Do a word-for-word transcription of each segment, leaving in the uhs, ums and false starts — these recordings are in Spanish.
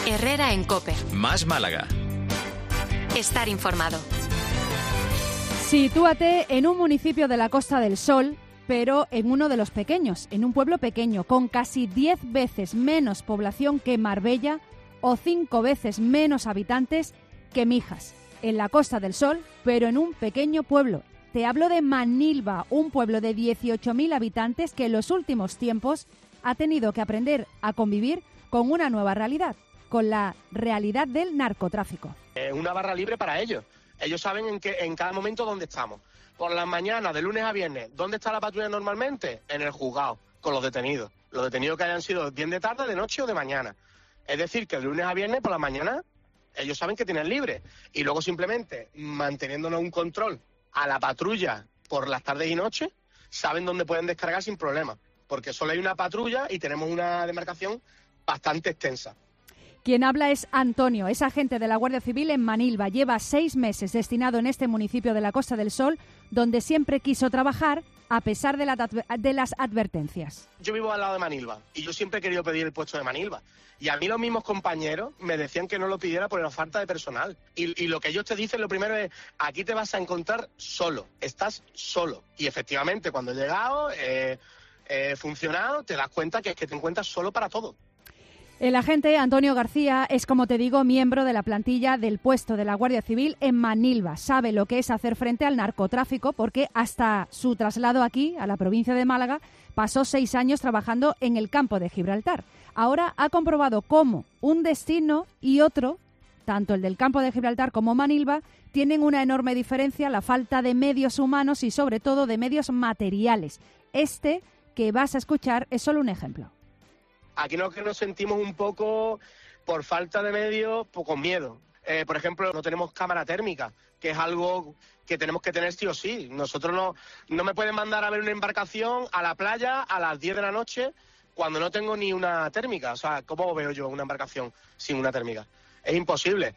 Herrera en COPE. Más Málaga. Estar informado. Sitúate en un municipio de la Costa del Sol, pero en uno de los pequeños, en un pueblo pequeño, con casi diez veces menos población que Marbella o cinco veces menos habitantes que Mijas. En la Costa del Sol, pero en un pequeño pueblo. Te hablo de Manilva, un pueblo de dieciocho mil habitantes que en los últimos tiempos ha tenido que aprender a convivir con una nueva realidad, con la realidad del narcotráfico. Es una barra libre para ellos. Ellos saben en, qué, en cada momento dónde estamos. Por las mañanas, de lunes a viernes, ¿dónde está la patrulla normalmente? En el juzgado, con los detenidos. Los detenidos que hayan sido bien de tarde, de noche o de mañana. Es decir, que de lunes a viernes, por la mañana, ellos saben que tienen libre. Y luego simplemente, manteniéndonos un control a la patrulla por las tardes y noches, saben dónde pueden descargar sin problema. Porque solo hay una patrulla y tenemos una demarcación bastante extensa. Quien habla es Antonio, es agente de la Guardia Civil en Manilva. Lleva seis meses destinado en este municipio de la Costa del Sol, donde siempre quiso trabajar a pesar de, la, de las advertencias. Yo vivo al lado de Manilva y yo siempre he querido pedir el puesto de Manilva. Y a mí los mismos compañeros me decían que no lo pidiera por la falta de personal. Y, y lo que ellos te dicen, lo primero es, aquí te vas a encontrar solo, estás solo. Y efectivamente, cuando he llegado, eh, he funcionado, te das cuenta que es que te encuentras solo para todo. El agente Antonio García es, como te digo, miembro de la plantilla del puesto de la Guardia Civil en Manilva. Sabe lo que es hacer frente al narcotráfico porque hasta su traslado aquí, a la provincia de Málaga, pasó seis años trabajando en el campo de Gibraltar. Ahora ha comprobado cómo un destino y otro, tanto el del campo de Gibraltar como Manilva, tienen una enorme diferencia, la falta de medios humanos y sobre todo de medios materiales. Este que vas a escuchar es solo un ejemplo. Aquí no que nos sentimos un poco, por falta de medios, pues con miedo. Eh, por ejemplo, no tenemos cámara térmica, que es algo que tenemos que tener sí o sí. Nosotros no, no me pueden mandar a ver una embarcación a la playa a las diez de la noche cuando no tengo ni una térmica. O sea, ¿cómo veo yo una embarcación sin una térmica? Es imposible.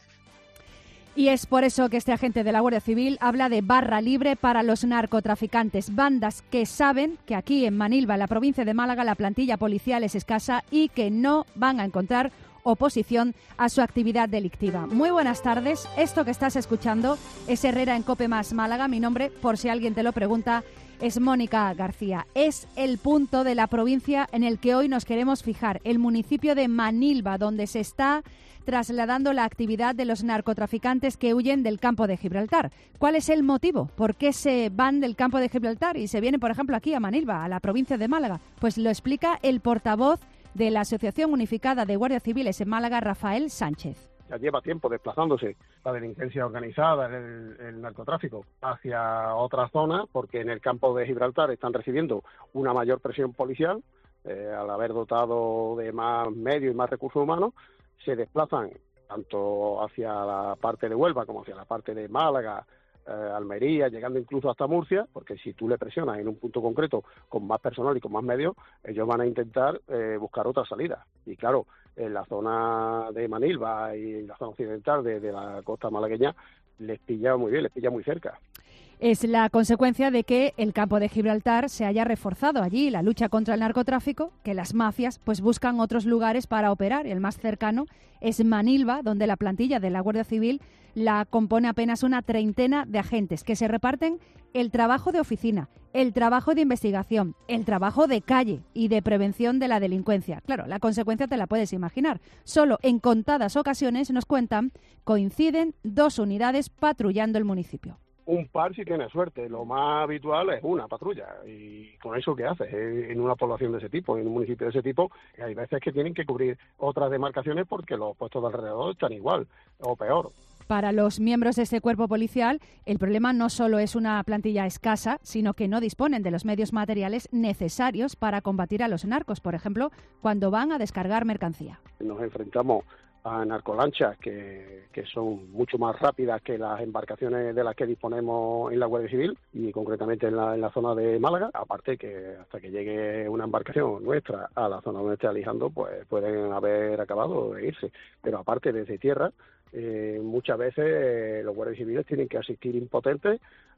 Y es por eso que este agente de la Guardia Civil habla de barra libre para los narcotraficantes, bandas que saben que aquí en Manilva, en la provincia de Málaga, la plantilla policial es escasa y que no van a encontrar oposición a su actividad delictiva. Muy buenas tardes, esto que estás escuchando es Herrera en COPE más Málaga. Mi nombre, por si alguien te lo pregunta, es Mónica García. Es el punto de la provincia en el que hoy nos queremos fijar, el municipio de Manilva, donde se está trasladando la actividad de los narcotraficantes que huyen del campo de Gibraltar. ¿Cuál es el motivo? ¿Por qué se van del campo de Gibraltar y se vienen, por ejemplo, aquí a Manilva, a la provincia de Málaga? Pues lo explica el portavoz de la Asociación Unificada de Guardias Civiles en Málaga, Rafael Sánchez. Ya lleva tiempo desplazándose la delincuencia organizada, el, el narcotráfico, hacia otras zonas, porque en el campo de Gibraltar están recibiendo una mayor presión policial, eh, al haber dotado de más medios y más recursos humanos, se desplazan tanto hacia la parte de Huelva como hacia la parte de Málaga, eh, Almería, llegando incluso hasta Murcia, porque si tú le presionas en un punto concreto con más personal y con más medios, ellos van a intentar eh, buscar otra salida. Y claro, en la zona de Manilva y en la zona occidental de, de la costa malagueña les pilla muy bien, les pilla muy cerca. Es la consecuencia de que el campo de Gibraltar se haya reforzado allí la lucha contra el narcotráfico, que las mafias pues buscan otros lugares para operar. El más cercano es Manilva, donde la plantilla de la Guardia Civil la compone apenas una treintena de agentes que se reparten el trabajo de oficina, el trabajo de investigación, el trabajo de calle y de prevención de la delincuencia. Claro, la consecuencia te la puedes imaginar. Solo en contadas ocasiones, nos cuentan, coinciden dos unidades patrullando el municipio. Un par si tiene suerte, lo más habitual es una patrulla, y con eso ¿qué haces? En una población de ese tipo, en un municipio de ese tipo, hay veces que tienen que cubrir otras demarcaciones porque los puestos de alrededor están igual o peor. Para los miembros de este cuerpo policial, el problema no solo es una plantilla escasa, sino que no disponen de los medios materiales necesarios para combatir a los narcos, por ejemplo, cuando van a descargar mercancía. Nos enfrentamos a narcolanchas que, que son mucho más rápidas que las embarcaciones de las que disponemos en la Guardia Civil y concretamente en la, en la zona de Málaga. Aparte que hasta que llegue una embarcación nuestra a la zona donde esté alijando, pues pueden haber acabado de irse. Pero aparte desde tierra, eh, muchas veces eh, los guardias civiles tienen que asistir impotentes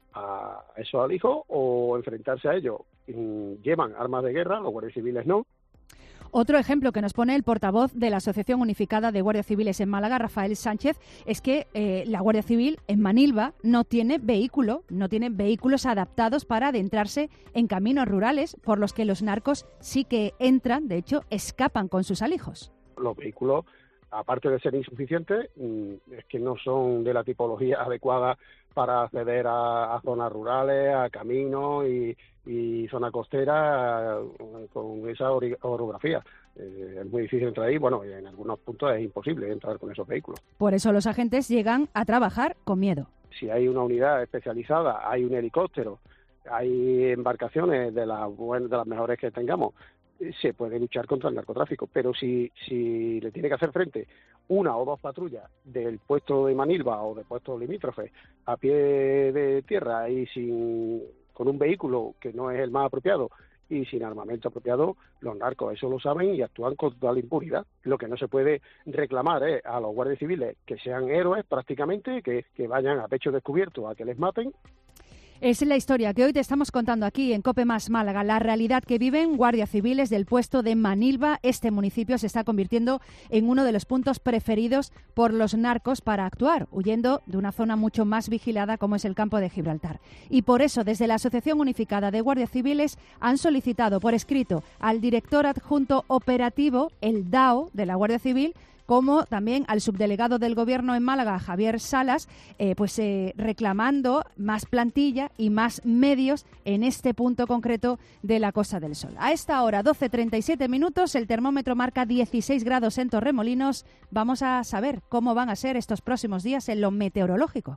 a esos alijos o enfrentarse a ellos. Llevan armas de guerra, los guardias civiles no. Otro ejemplo que nos pone el portavoz de la Asociación Unificada de Guardias Civiles en Málaga, Rafael Sánchez, es que eh, la Guardia Civil en Manilva no tiene vehículo, no tiene vehículos adaptados para adentrarse en caminos rurales por los que los narcos sí que entran, de hecho, escapan con sus alijos. Los vehículos, aparte de ser insuficientes, es que no son de la tipología adecuada para acceder a, a zonas rurales, a caminos y, y zona costera con esa ori- orografía. Eh, es muy difícil entrar ahí, bueno, en algunos puntos es imposible entrar con esos vehículos. Por eso los agentes llegan a trabajar con miedo. Si hay una unidad especializada, hay un helicóptero, hay embarcaciones de las, bueno, de las mejores que tengamos, se puede luchar contra el narcotráfico, pero si, si le tiene que hacer frente una o dos patrullas del puesto de Manilva o del puesto limítrofe a pie de tierra y sin con un vehículo que no es el más apropiado y sin armamento apropiado, los narcos eso lo saben y actúan con total impunidad. Lo que no se puede reclamar es a los guardias civiles que sean héroes prácticamente, que, que vayan a pecho descubierto a que les maten. Es la historia que hoy te estamos contando aquí en COPE Más Málaga, la realidad que viven guardias civiles del puesto de Manilva. Este municipio se está convirtiendo en uno de los puntos preferidos por los narcos para actuar, huyendo de una zona mucho más vigilada como es el campo de Gibraltar. Y por eso, desde la Asociación Unificada de Guardias Civiles han solicitado por escrito al director adjunto operativo, el D A O de la Guardia Civil, como también al subdelegado del Gobierno en Málaga, Javier Salas, eh, pues eh, reclamando más plantilla y más medios en este punto concreto de la Costa del Sol. A esta hora, doce treinta y siete minutos, el termómetro marca dieciséis grados en Torremolinos. Vamos a saber cómo van a ser estos próximos días en lo meteorológico.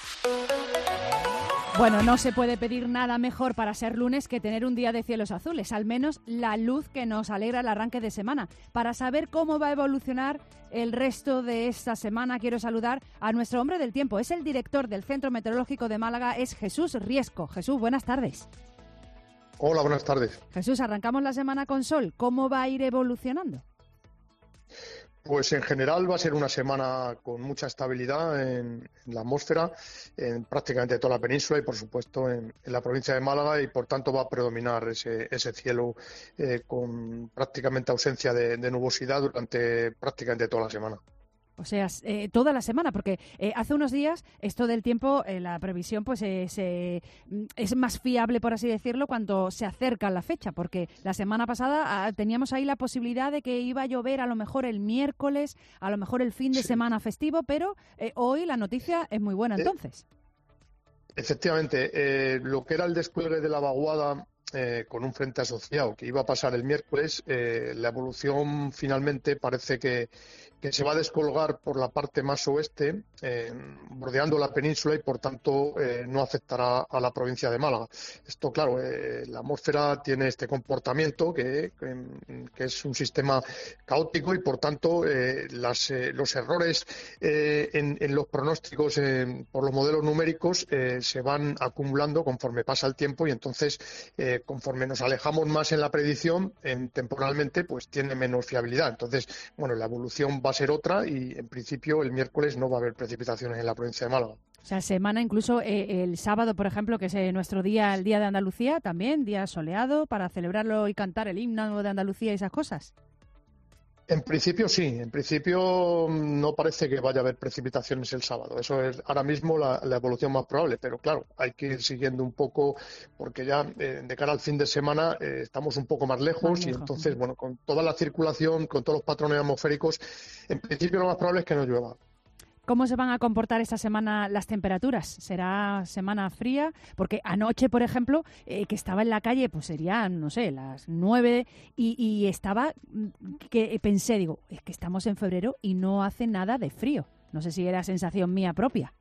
Bueno, no se puede pedir nada mejor para ser lunes que tener un día de cielos azules, al menos la luz que nos alegra el arranque de semana. Para saber cómo va a evolucionar el resto de esta semana, quiero saludar a nuestro hombre del tiempo. Es el director del Centro Meteorológico de Málaga, es Jesús Riesco. Jesús, buenas tardes. Hola, buenas tardes. Jesús, arrancamos la semana con sol. ¿Cómo va a ir evolucionando? Pues en general va a ser una semana con mucha estabilidad en, en la atmósfera, en prácticamente toda la península y por supuesto en, en la provincia de Málaga, y por tanto va a predominar ese, ese cielo eh, con prácticamente ausencia de, de nubosidad durante prácticamente toda la semana. O sea, eh, toda la semana, porque eh, hace unos días esto del tiempo, eh, la previsión pues eh, se, es más fiable, por así decirlo, cuando se acerca la fecha, porque la semana pasada ah, teníamos ahí la posibilidad de que iba a llover a lo mejor el miércoles, a lo mejor el fin de sí. semana festivo, pero eh, hoy la noticia es muy buena entonces. Eh, efectivamente, eh, lo que era el despliegue de la vaguada Eh, con un frente asociado que iba a pasar el miércoles, eh, la evolución finalmente parece que, que se va a descolgar por la parte más oeste, eh, bordeando la península y por tanto eh, no afectará a la provincia de Málaga. Esto, claro, eh, la atmósfera tiene este comportamiento que, que, que es un sistema caótico y por tanto eh, las, eh, los errores eh, en, en los pronósticos eh, por los modelos numéricos eh, se van acumulando conforme pasa el tiempo y entonces eh, conforme nos alejamos más en la predicción, en, temporalmente, pues tiene menos fiabilidad. Entonces, bueno, la evolución va a ser otra y, en principio, el miércoles no va a haber precipitaciones en la provincia de Málaga. O sea, semana incluso eh, el sábado, por ejemplo, que es eh, nuestro día, el Día de Andalucía, también, día soleado, para celebrarlo y cantar el himno de Andalucía y esas cosas. En principio sí, en principio no parece que vaya a haber precipitaciones el sábado. Eso es ahora mismo la, la evolución más probable, pero claro, hay que ir siguiendo un poco porque ya eh, de cara al fin de semana eh, estamos un poco más lejos, más lejos y entonces, bueno, con toda la circulación, con todos los patrones atmosféricos, en principio lo más probable es que no llueva. ¿Cómo se van a comportar esta semana las temperaturas? ¿Será semana fría? Porque anoche, por ejemplo, eh, que estaba en la calle, pues serían, no sé, las nueve y, y estaba, que pensé, digo, es que estamos en febrero y no hace nada de frío. No sé si era sensación mía propia.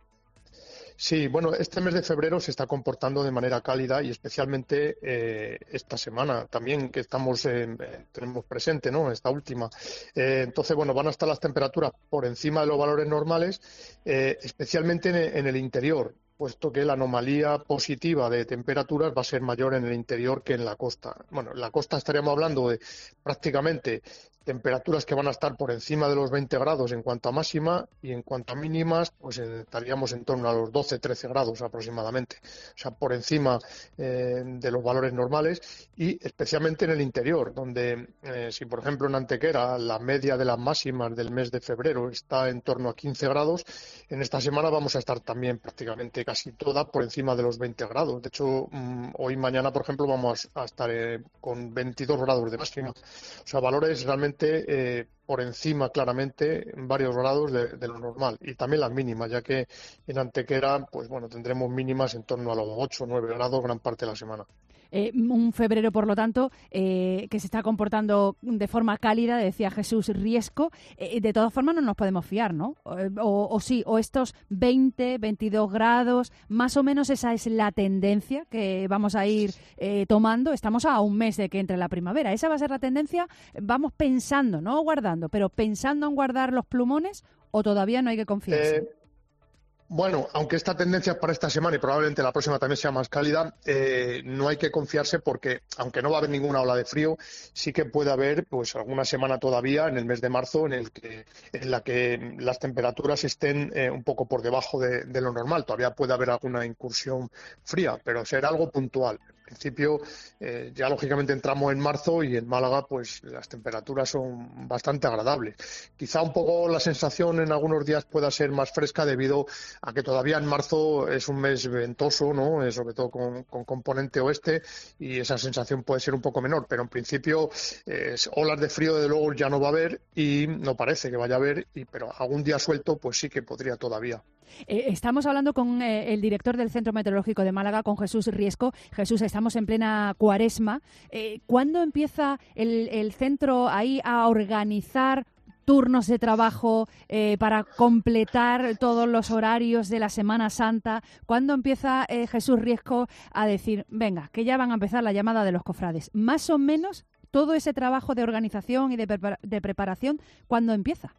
Sí, bueno, este mes de febrero se está comportando de manera cálida y especialmente eh, esta semana también que estamos eh, tenemos presente, ¿no? Esta última. Eh, entonces, bueno, van a estar las temperaturas por encima de los valores normales, eh, especialmente en, en el interior, puesto que la anomalía positiva de temperaturas va a ser mayor en el interior que en la costa. Bueno, en la costa estaríamos hablando de prácticamente temperaturas que van a estar por encima de los veinte grados en cuanto a máxima, y en cuanto a mínimas pues estaríamos en torno a los doce trece grados aproximadamente, o sea, por encima eh, de los valores normales, y especialmente en el interior, donde eh, si por ejemplo en Antequera la media de las máximas del mes de febrero está en torno a quince grados, en esta semana vamos a estar también prácticamente casi toda por encima de los veinte grados. De hecho, mmm, hoy y mañana, por ejemplo, vamos a estar eh, con veintidós grados de máxima. O sea, valores realmente eh, por encima claramente en varios grados de, de lo normal, y también las mínimas, ya que en Antequera pues bueno, tendremos mínimas en torno a los ocho o nueve grados gran parte de la semana. Eh, un febrero, por lo tanto, eh, que se está comportando de forma cálida, decía Jesús Riesco. Eh, de todas formas, no nos podemos fiar, ¿no? O, o sí, o estos veinte, veintidós grados, más o menos esa es la tendencia que vamos a ir eh, tomando. Estamos a un mes de que entre la primavera. Esa va a ser la tendencia. Vamos pensando, no guardando, pero pensando en guardar los plumones, o todavía no hay que confiarse. Eh... Bueno, aunque esta tendencia es para esta semana y probablemente la próxima también sea más cálida, eh, no hay que confiarse porque, aunque no va a haber ninguna ola de frío, sí que puede haber pues alguna semana todavía en el mes de marzo en el que en la que las temperaturas estén eh, un poco por debajo de, de lo normal. Todavía puede haber alguna incursión fría, pero será algo puntual. En principio, eh, ya lógicamente entramos en marzo y en Málaga pues las temperaturas son bastante agradables. Quizá un poco la sensación en algunos días pueda ser más fresca debido a que todavía en marzo es un mes ventoso, ¿no? Eh, sobre todo con, con componente oeste, y esa sensación puede ser un poco menor, pero en principio eh, olas de frío desde luego ya no va a haber, y no parece que vaya a haber, y, pero algún día suelto pues sí que podría todavía. Eh, estamos hablando con eh, el director del Centro Meteorológico de Málaga, con Jesús Riesco. Jesús, estamos en plena cuaresma. Eh, ¿Cuándo empieza el, el centro ahí a organizar turnos de trabajo eh, para completar todos los horarios de la Semana Santa? ¿Cuándo empieza eh, Jesús Riesco a decir, venga, que ya van a empezar la llamada de los cofrades? Más o menos todo ese trabajo de organización y de, prepara- de preparación, ¿cuándo empieza?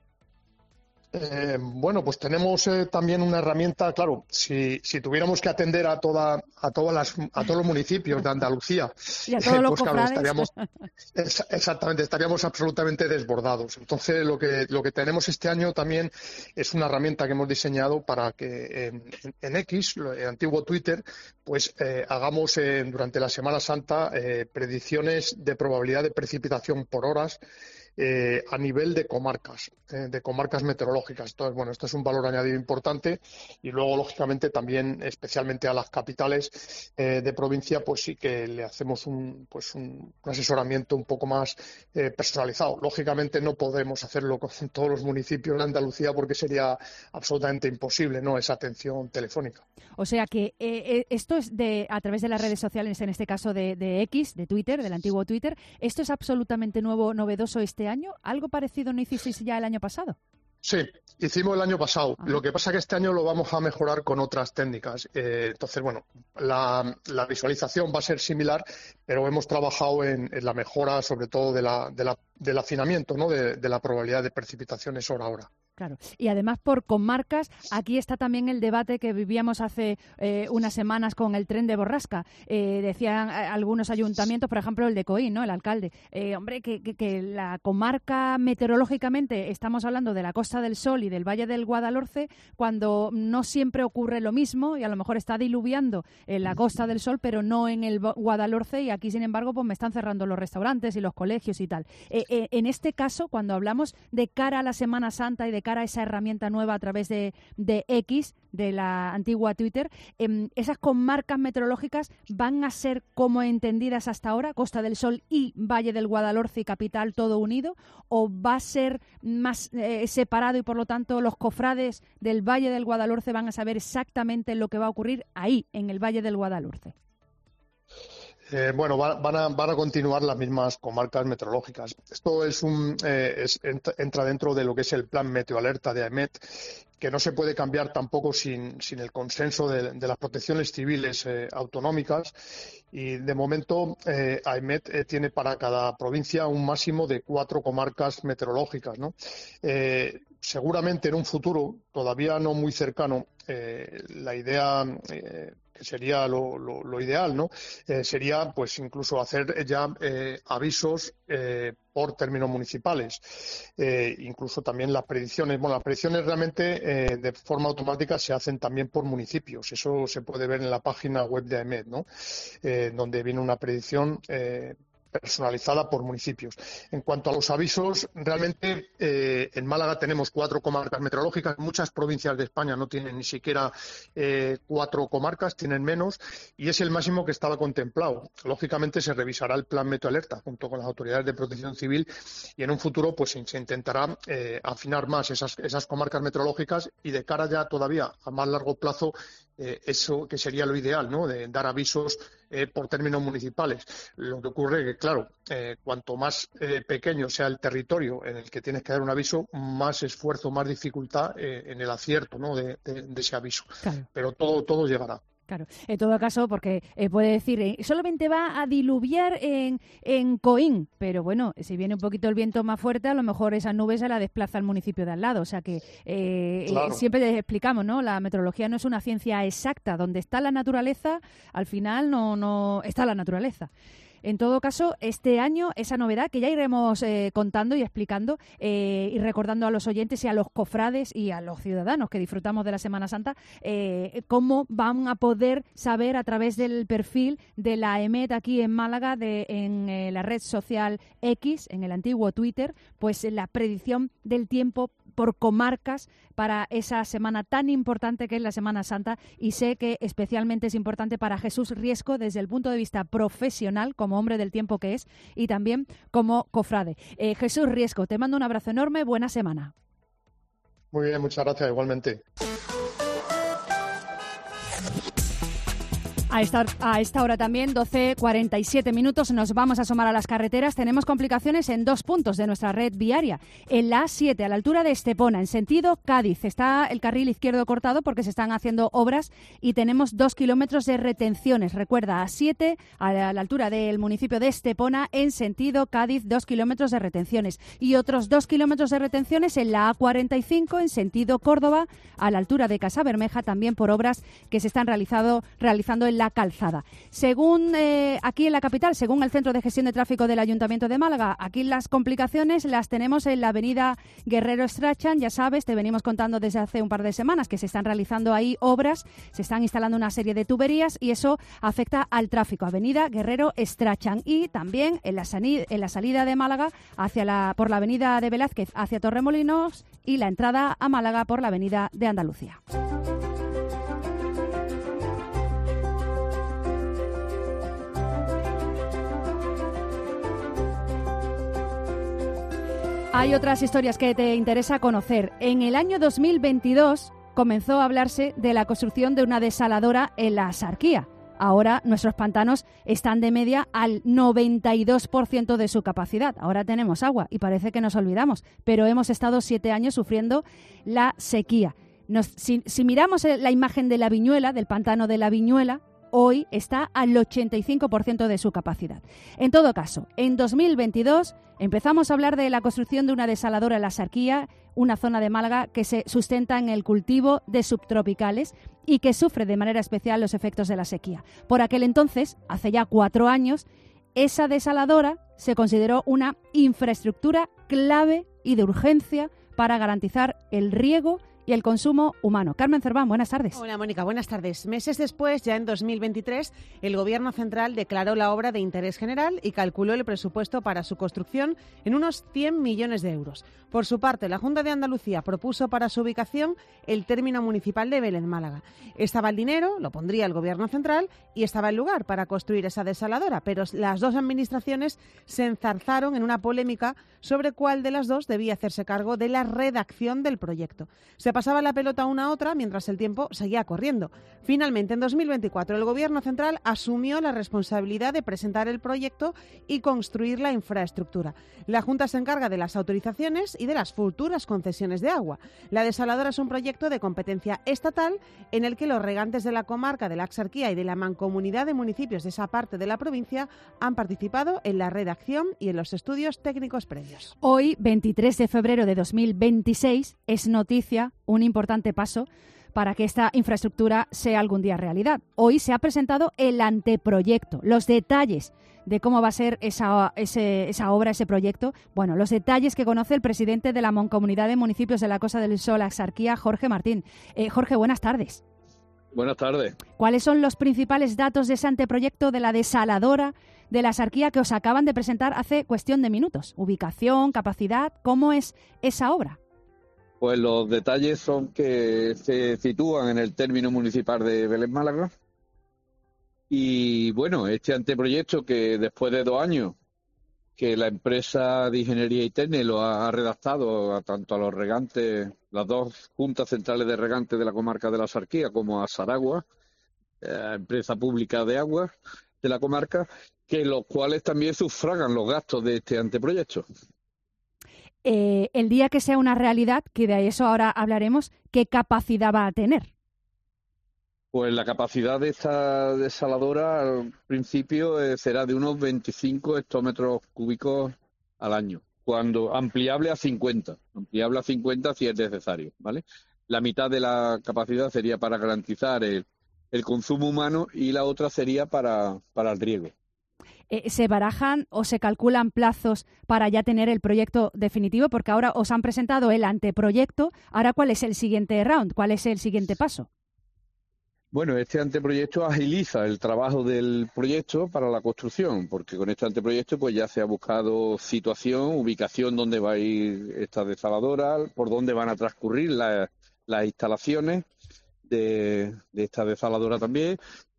Eh, bueno, pues tenemos eh, también una herramienta, claro, si, si tuviéramos que atender a toda, a todas las, a todos los municipios de Andalucía, y a todos eh, los pues claro, cofrades. estaríamos, es, exactamente, estaríamos absolutamente desbordados. Entonces, lo que, lo que tenemos este año también es una herramienta que hemos diseñado para que en, en X, el antiguo Twitter, pues eh, hagamos eh, durante la Semana Santa eh, predicciones de probabilidad de precipitación por horas, Eh, a nivel de comarcas, eh, de comarcas meteorológicas. Entonces, bueno, esto es un valor añadido importante, y luego, lógicamente, también, especialmente a las capitales eh, de provincia, pues sí que le hacemos un, pues un, un asesoramiento un poco más eh, personalizado. Lógicamente no podemos hacerlo con todos los municipios de Andalucía porque sería absolutamente imposible, ¿no?, esa atención telefónica. O sea que eh, esto es de a través de las redes sociales, en este caso de, de X, de Twitter, del antiguo Twitter. ¿Esto es absolutamente nuevo, novedoso este año? ¿Algo parecido no hicisteis ya el año pasado? Sí, hicimos el año pasado. Ah. Lo que pasa es que este año lo vamos a mejorar con otras técnicas. Eh, entonces, bueno, la, la visualización va a ser similar, pero hemos trabajado en, en la mejora, sobre todo, de la, de la, del afinamiento, ¿no?, de, de la probabilidad de precipitaciones hora a hora. Claro. Y además por comarcas, aquí está también el debate que vivíamos hace eh, unas semanas con el tren de borrasca. Eh, decían eh, algunos ayuntamientos, por ejemplo el de Coín, ¿no?, el alcalde, eh, hombre, que, que, que la comarca meteorológicamente, estamos hablando de la Costa del Sol y del Valle del Guadalhorce, cuando no siempre ocurre lo mismo, y a lo mejor está diluviando en la Costa del Sol, pero no en el Guadalhorce, y aquí, sin embargo, pues me están cerrando los restaurantes y los colegios y tal. Eh, eh, en este caso, cuando hablamos de cara a la Semana Santa y de cara a esa herramienta nueva a través de, de X, de la antigua Twitter, eh, ¿esas comarcas meteorológicas van a ser como entendidas hasta ahora, Costa del Sol y Valle del Guadalhorce y Capital todo unido, o va a ser más eh, separado, y por lo tanto los cofrades del Valle del Guadalhorce van a saber exactamente lo que va a ocurrir ahí, en el Valle del Guadalhorce? Eh, bueno, va, van, a, van a continuar las mismas comarcas meteorológicas. Esto es un, eh, es, entra dentro de lo que es el plan meteoalerta de AEMET, que no se puede cambiar tampoco sin, sin el consenso de, de las protecciones civiles eh, autonómicas. Y de momento eh, AEMET eh, tiene para cada provincia un máximo de cuatro comarcas meteorológicas, ¿no? Eh, seguramente en un futuro, todavía no muy cercano, eh, la idea eh, que sería lo, lo, lo ideal, ¿no? Eh, sería pues incluso hacer ya eh, avisos eh, por términos municipales, eh, incluso también las predicciones. Bueno, las predicciones realmente eh, de forma automática se hacen también por municipios. Eso se puede ver en la página web de AEMET, ¿no? Eh, donde viene una predicción eh, personalizada por municipios. En cuanto a los avisos, realmente eh, en Málaga tenemos cuatro comarcas meteorológicas. Muchas provincias de España no tienen ni siquiera eh, cuatro comarcas, tienen menos, y es el máximo que estaba contemplado. Lógicamente se revisará el plan Meteoalerta junto con las autoridades de protección civil y en un futuro pues se intentará eh, afinar más esas, esas comarcas meteorológicas y de cara ya todavía a más largo plazo Eh, eso que sería lo ideal, ¿no? De dar avisos eh, por términos municipales. Lo que ocurre es que, claro, eh, cuanto más eh, pequeño sea el territorio en el que tienes que dar un aviso, más esfuerzo, más dificultad eh, en el acierto, ¿no? de, de, de ese aviso. Claro. Pero todo, todo llegará. Claro, en todo caso, porque eh, puede decir, eh, solamente va a diluviar en, en Coín, pero bueno, si viene un poquito el viento más fuerte, a lo mejor esa nube se la desplaza al municipio de al lado. O sea que eh, claro. eh, siempre les explicamos, ¿no? La meteorología no es una ciencia exacta. Donde está la naturaleza, al final no, no está la naturaleza. En todo caso, este año, esa novedad que ya iremos eh, contando y explicando eh, y recordando a los oyentes y a los cofrades y a los ciudadanos que disfrutamos de la Semana Santa, eh, cómo van a poder saber a través del perfil de la AEMET aquí en Málaga, de, en eh, la red social X, en el antiguo Twitter, pues la predicción del tiempo por comarcas para esa semana tan importante que es la Semana Santa, y sé que especialmente es importante para Jesús Riesco desde el punto de vista profesional, como hombre del tiempo que es, y también como cofrade. Eh, Jesús Riesco, te mando un abrazo enorme, buena semana. Muy bien, muchas gracias, igualmente. A esta, a esta hora también, doce cuarenta y siete minutos, nos vamos a asomar a las carreteras. Tenemos complicaciones en dos puntos de nuestra red viaria. En la A siete, a la altura de Estepona, en sentido Cádiz, está el carril izquierdo cortado porque se están haciendo obras y tenemos dos kilómetros de retenciones. Recuerda, A siete, a la, a la altura del municipio de Estepona, en sentido Cádiz, dos kilómetros de retenciones. Y otros dos kilómetros de retenciones en la A cuarenta y cinco, en sentido Córdoba, a la altura de Casabermeja, también por obras que se están realizado, realizando en la calzada. Según eh, aquí en la capital, según el Centro de Gestión de Tráfico del Ayuntamiento de Málaga, aquí las complicaciones las tenemos en la avenida Guerrero Strachan. Ya sabes, te venimos contando desde hace un par de semanas que se están realizando ahí obras, se están instalando una serie de tuberías y eso afecta al tráfico. Avenida Guerrero Strachan, y también en la, sanid- en la salida de Málaga hacia la, por la avenida de Velázquez hacia Torremolinos, y la entrada a Málaga por la avenida de Andalucía. Hay otras historias que te interesa conocer. En el año dos mil veintidós comenzó a hablarse de la construcción de una desaladora en la Axarquía. Ahora nuestros pantanos están de media al noventa y dos por ciento de su capacidad. Ahora tenemos agua y parece que nos olvidamos, pero hemos estado siete años sufriendo la sequía. Nos, si, si miramos la imagen de la Viñuela, del pantano de la Viñuela, hoy está al ochenta y cinco por ciento de su capacidad. En todo caso, en dos mil veintidós empezamos a hablar de la construcción de una desaladora en la Axarquía, una zona de Málaga que se sustenta en el cultivo de subtropicales y que sufre de manera especial los efectos de la sequía. Por aquel entonces, hace ya cuatro años, esa desaladora se consideró una infraestructura clave y de urgencia para garantizar el riego y el consumo humano. Carmen Cerván, buenas tardes. Hola, Mónica, buenas tardes. Meses después, ya en dos mil veintitrés, el Gobierno central declaró la obra de interés general y calculó el presupuesto para su construcción en unos cien millones de euros. Por su parte, la Junta de Andalucía propuso para su ubicación el término municipal de Vélez, Málaga. Estaba el dinero, lo pondría el Gobierno central, y estaba el lugar para construir esa desaladora, pero las dos administraciones se enzarzaron en una polémica sobre cuál de las dos debía hacerse cargo de la redacción del proyecto. Se pasaba la pelota una a otra mientras el tiempo seguía corriendo. Finalmente, en dos mil veinticuatro, el Gobierno central asumió la responsabilidad de presentar el proyecto y construir la infraestructura. La Junta se encarga de las autorizaciones y de las futuras concesiones de agua. La desaladora es un proyecto de competencia estatal en el que los regantes de la comarca de la Axarquía y de la mancomunidad de municipios de esa parte de la provincia han participado en la redacción y en los estudios técnicos previos. Hoy, veintitrés de febrero de dos mil veintiséis, es noticia un importante paso para que esta infraestructura sea algún día realidad. Hoy se ha presentado el anteproyecto, los detalles de cómo va a ser esa, ese, esa obra, ese proyecto. Bueno, los detalles que conoce el presidente de la Mancomunidad de Municipios de la Costa del Sol, Axarquía, Jorge Martín. Eh, Jorge, buenas tardes. Buenas tardes. ¿Cuáles son los principales datos de ese anteproyecto de la desaladora de la Axarquía que os acaban de presentar hace cuestión de minutos? Ubicación, capacidad, ¿cómo es esa obra? Pues los detalles son que se sitúan en el término municipal de Vélez Málaga. Y bueno, este anteproyecto que después de dos años que la empresa de Ingeniería y Técnica lo ha redactado a, tanto a los regantes, las dos juntas centrales de regantes de la comarca de la Axarquía, como a Saragua, eh, empresa pública de aguas de la comarca, que los cuales también sufragan los gastos de este anteproyecto. Eh, el día que sea una realidad, que de eso ahora hablaremos, ¿qué capacidad va a tener? Pues la capacidad de esta desaladora al principio eh, será de unos veinticinco hectómetros cúbicos al año, cuando ampliable a cincuenta, ampliable a cincuenta si es necesario, ¿vale? La mitad de la capacidad sería para garantizar el, el consumo humano y la otra sería para, para el riego. Eh, ¿Se barajan o se calculan plazos para ya tener el proyecto definitivo? Porque ahora os han presentado el anteproyecto. Ahora, ¿cuál es el siguiente round? ¿Cuál es el siguiente paso? Bueno, este anteproyecto agiliza el trabajo del proyecto para la construcción, porque con este anteproyecto pues ya se ha buscado situación, ubicación donde va a ir esta desaladora, por dónde van a transcurrir la, las instalaciones de, de esta desaladora también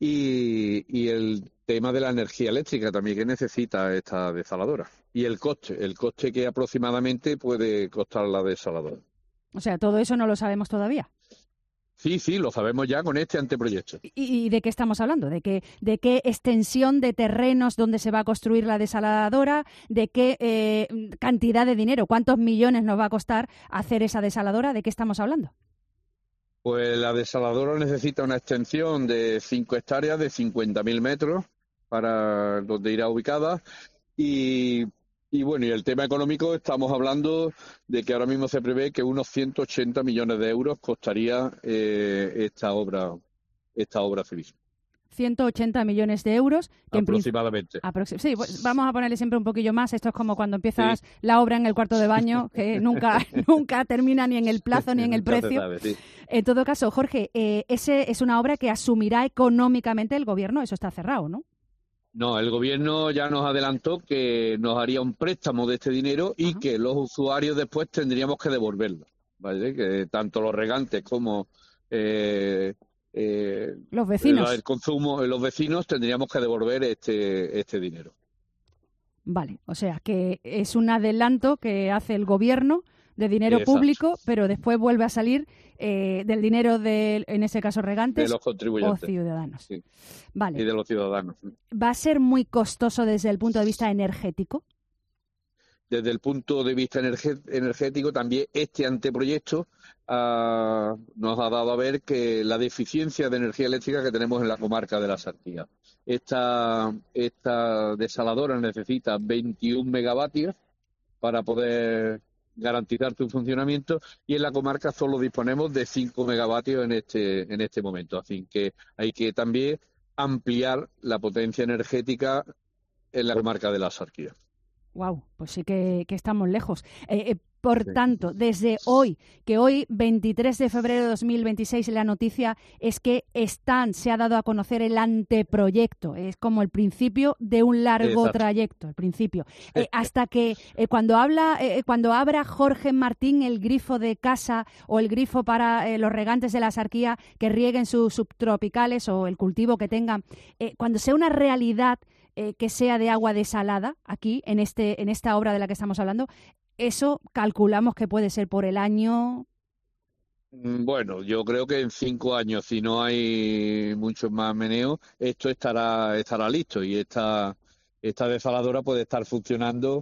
y, y el tema de la energía eléctrica también que necesita esta desaladora y el coste, el coste que aproximadamente puede costar la desaladora. O sea, todo eso no lo sabemos todavía. Sí, sí, lo sabemos ya con este anteproyecto. ¿Y, y de qué estamos hablando? ¿De qué, de qué extensión de terrenos donde se va a construir la desaladora? ¿De qué eh, cantidad de dinero? ¿Cuántos millones nos va a costar hacer esa desaladora? ¿De qué estamos hablando? Pues la desaladora necesita una extensión de cinco hectáreas de cincuenta mil metros para donde irá ubicada y... Y bueno, y el tema económico, estamos hablando de que ahora mismo se prevé que unos ciento ochenta millones de euros costaría eh, esta obra esta obra civil. ciento ochenta millones de euros. Que aproximadamente. En aproxim- sí, pues vamos a ponerle siempre un poquillo más. Esto es como cuando empiezas sí. la obra en el cuarto de baño, que nunca nunca termina ni en el plazo ni en el precio. Sabe, sí. En todo caso, Jorge, eh, ese es una obra que asumirá económicamente el gobierno. Eso está cerrado, ¿no? No, el gobierno ya nos adelantó que nos haría un préstamo de este dinero y Ajá. que los usuarios después tendríamos que devolverlo, ¿vale? Que tanto los regantes como eh, eh, los vecinos, el, el consumo, los vecinos tendríamos que devolver este este dinero. Vale, o sea que es un adelanto que hace el gobierno de dinero Exacto. público, pero después vuelve a salir eh, del dinero de, en ese caso, regantes de los contribuyentes o ciudadanos. Sí. Vale. Y de los ciudadanos. ¿Va a ser muy costoso desde el punto de vista energético? Desde el punto de vista energe- energético, también este anteproyecto uh, nos ha dado a ver que la deficiencia de energía eléctrica que tenemos en la comarca de la Axarquía. Esta, esta desaladora necesita veintiún megavatios para poder garantizar su funcionamiento y en la comarca solo disponemos de cinco megavatios en este en este momento, así que hay que también ampliar la potencia energética en la comarca de la Axarquía. Wow, pues sí que, que estamos lejos. Eh, eh, por sí. tanto, desde hoy, que hoy, veintitrés de febrero de dos mil veintiséis, la noticia es que están, se ha dado a conocer el anteproyecto. Es como el principio de un largo Exacto. trayecto, el principio. Eh, hasta que eh, cuando habla, eh, cuando abra Jorge Martín el grifo de casa o el grifo para eh, los regantes de la Axarquía que rieguen sus subtropicales o el cultivo que tengan, eh, cuando sea una realidad Eh, que sea de agua desalada aquí en este en esta obra de la que estamos hablando, eso calculamos que puede ser por el año. Bueno, yo creo que en cinco años, si no hay mucho más meneo, esto estará estará listo y esta esta desaladora puede estar funcionando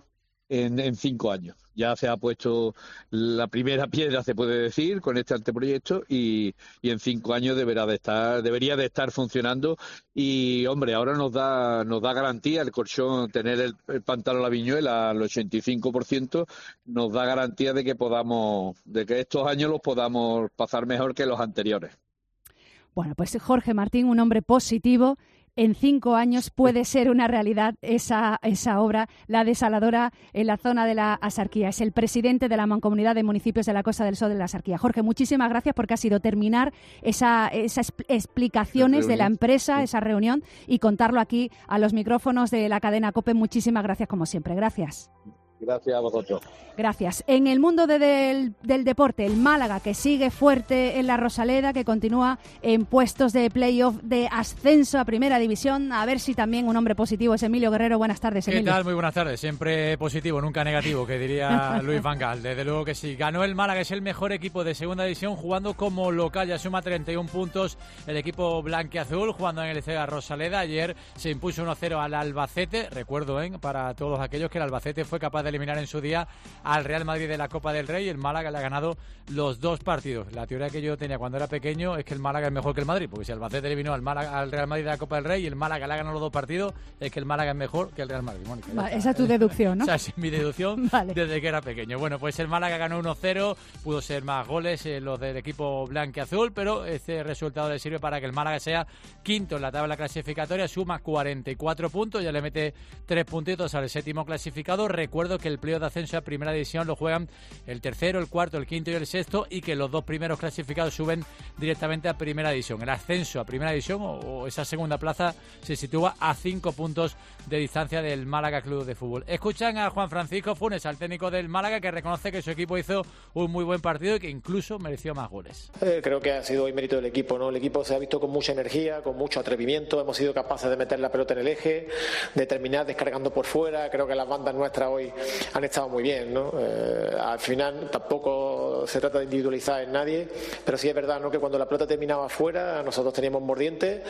en, en cinco años. Ya se ha puesto la primera piedra, se puede decir, con este anteproyecto y, y en cinco años deberá de estar, debería de estar funcionando. Y, hombre, ahora nos da nos da garantía el colchón, tener el, el pantano La Viñuela al ochenta y cinco por ciento, nos da garantía de que podamos, de que estos años los podamos pasar mejor que los anteriores. Bueno, pues Jorge Martín, un hombre positivo. En cinco años puede ser una realidad esa, esa obra, la desaladora en la zona de la Axarquía. Es el presidente de la Mancomunidad de Municipios de la Costa del Sol de la Axarquía. Jorge, muchísimas gracias porque ha sido terminar esa, esas explicaciones de la empresa, esa reunión, y contarlo aquí a los micrófonos de la cadena COPE. Muchísimas gracias, como siempre. Gracias. Gracias a vosotros. Gracias. En el mundo de, del, del deporte, el Málaga, que sigue fuerte en la Rosaleda, que continúa en puestos de playoff de ascenso a Primera División. A ver si también un hombre positivo es Emilio Guerrero. Buenas tardes, Emilio. ¿Qué tal? Muy buenas tardes. Siempre positivo, nunca negativo, que diría Luis Van Gaal. Desde luego que sí. Ganó el Málaga, es el mejor equipo de Segunda División jugando como local. Ya suma treinta y un puntos el equipo blanquiazul jugando en el Estadio Rosaleda. Ayer se impuso uno cero al Albacete. Recuerdo, ¿eh? para todos aquellos, que el Albacete fue capaz de eliminar en su día al Real Madrid de la Copa del Rey. El Málaga le ha ganado los dos partidos. La teoría que yo tenía cuando era pequeño es que el Málaga es mejor que el Madrid, porque si el Albacete eliminó al, Málaga, al Real Madrid de la Copa del Rey y el Málaga le ha ganado los dos partidos, es que el Málaga es mejor que el Real Madrid. Mónica, vale, esa es tu deducción, ¿no? O sea, es mi deducción vale. desde que era pequeño. Bueno, pues el Málaga ganó uno cero, pudo ser más goles eh, los del equipo blanquiazul, pero este resultado le sirve para que el Málaga sea quinto en la tabla clasificatoria, suma cuarenta y cuatro puntos, ya le mete tres puntitos al séptimo clasificado. Recuerdo que el playoff de ascenso a Primera División lo juegan el tercero, el cuarto, el quinto y el sexto, y que los dos primeros clasificados suben directamente a Primera División. El ascenso a Primera División o, o esa segunda plaza se sitúa a cinco puntos de distancia del Málaga Club de Fútbol. Escuchan a Juan Francisco Funes, al técnico del Málaga, que reconoce que su equipo hizo un muy buen partido y que incluso mereció más goles. Eh, creo que ha sido hoy mérito del equipo, ¿no? El equipo se ha visto con mucha energía, con mucho atrevimiento, hemos sido capaces de meter la pelota en el eje, de terminar descargando por fuera. Creo que las bandas nuestras hoy han estado muy bien, ¿no? Eh, al final tampoco se trata de individualizar en nadie, pero sí es verdad, ¿no?, que cuando la pelota terminaba afuera nosotros teníamos mordientes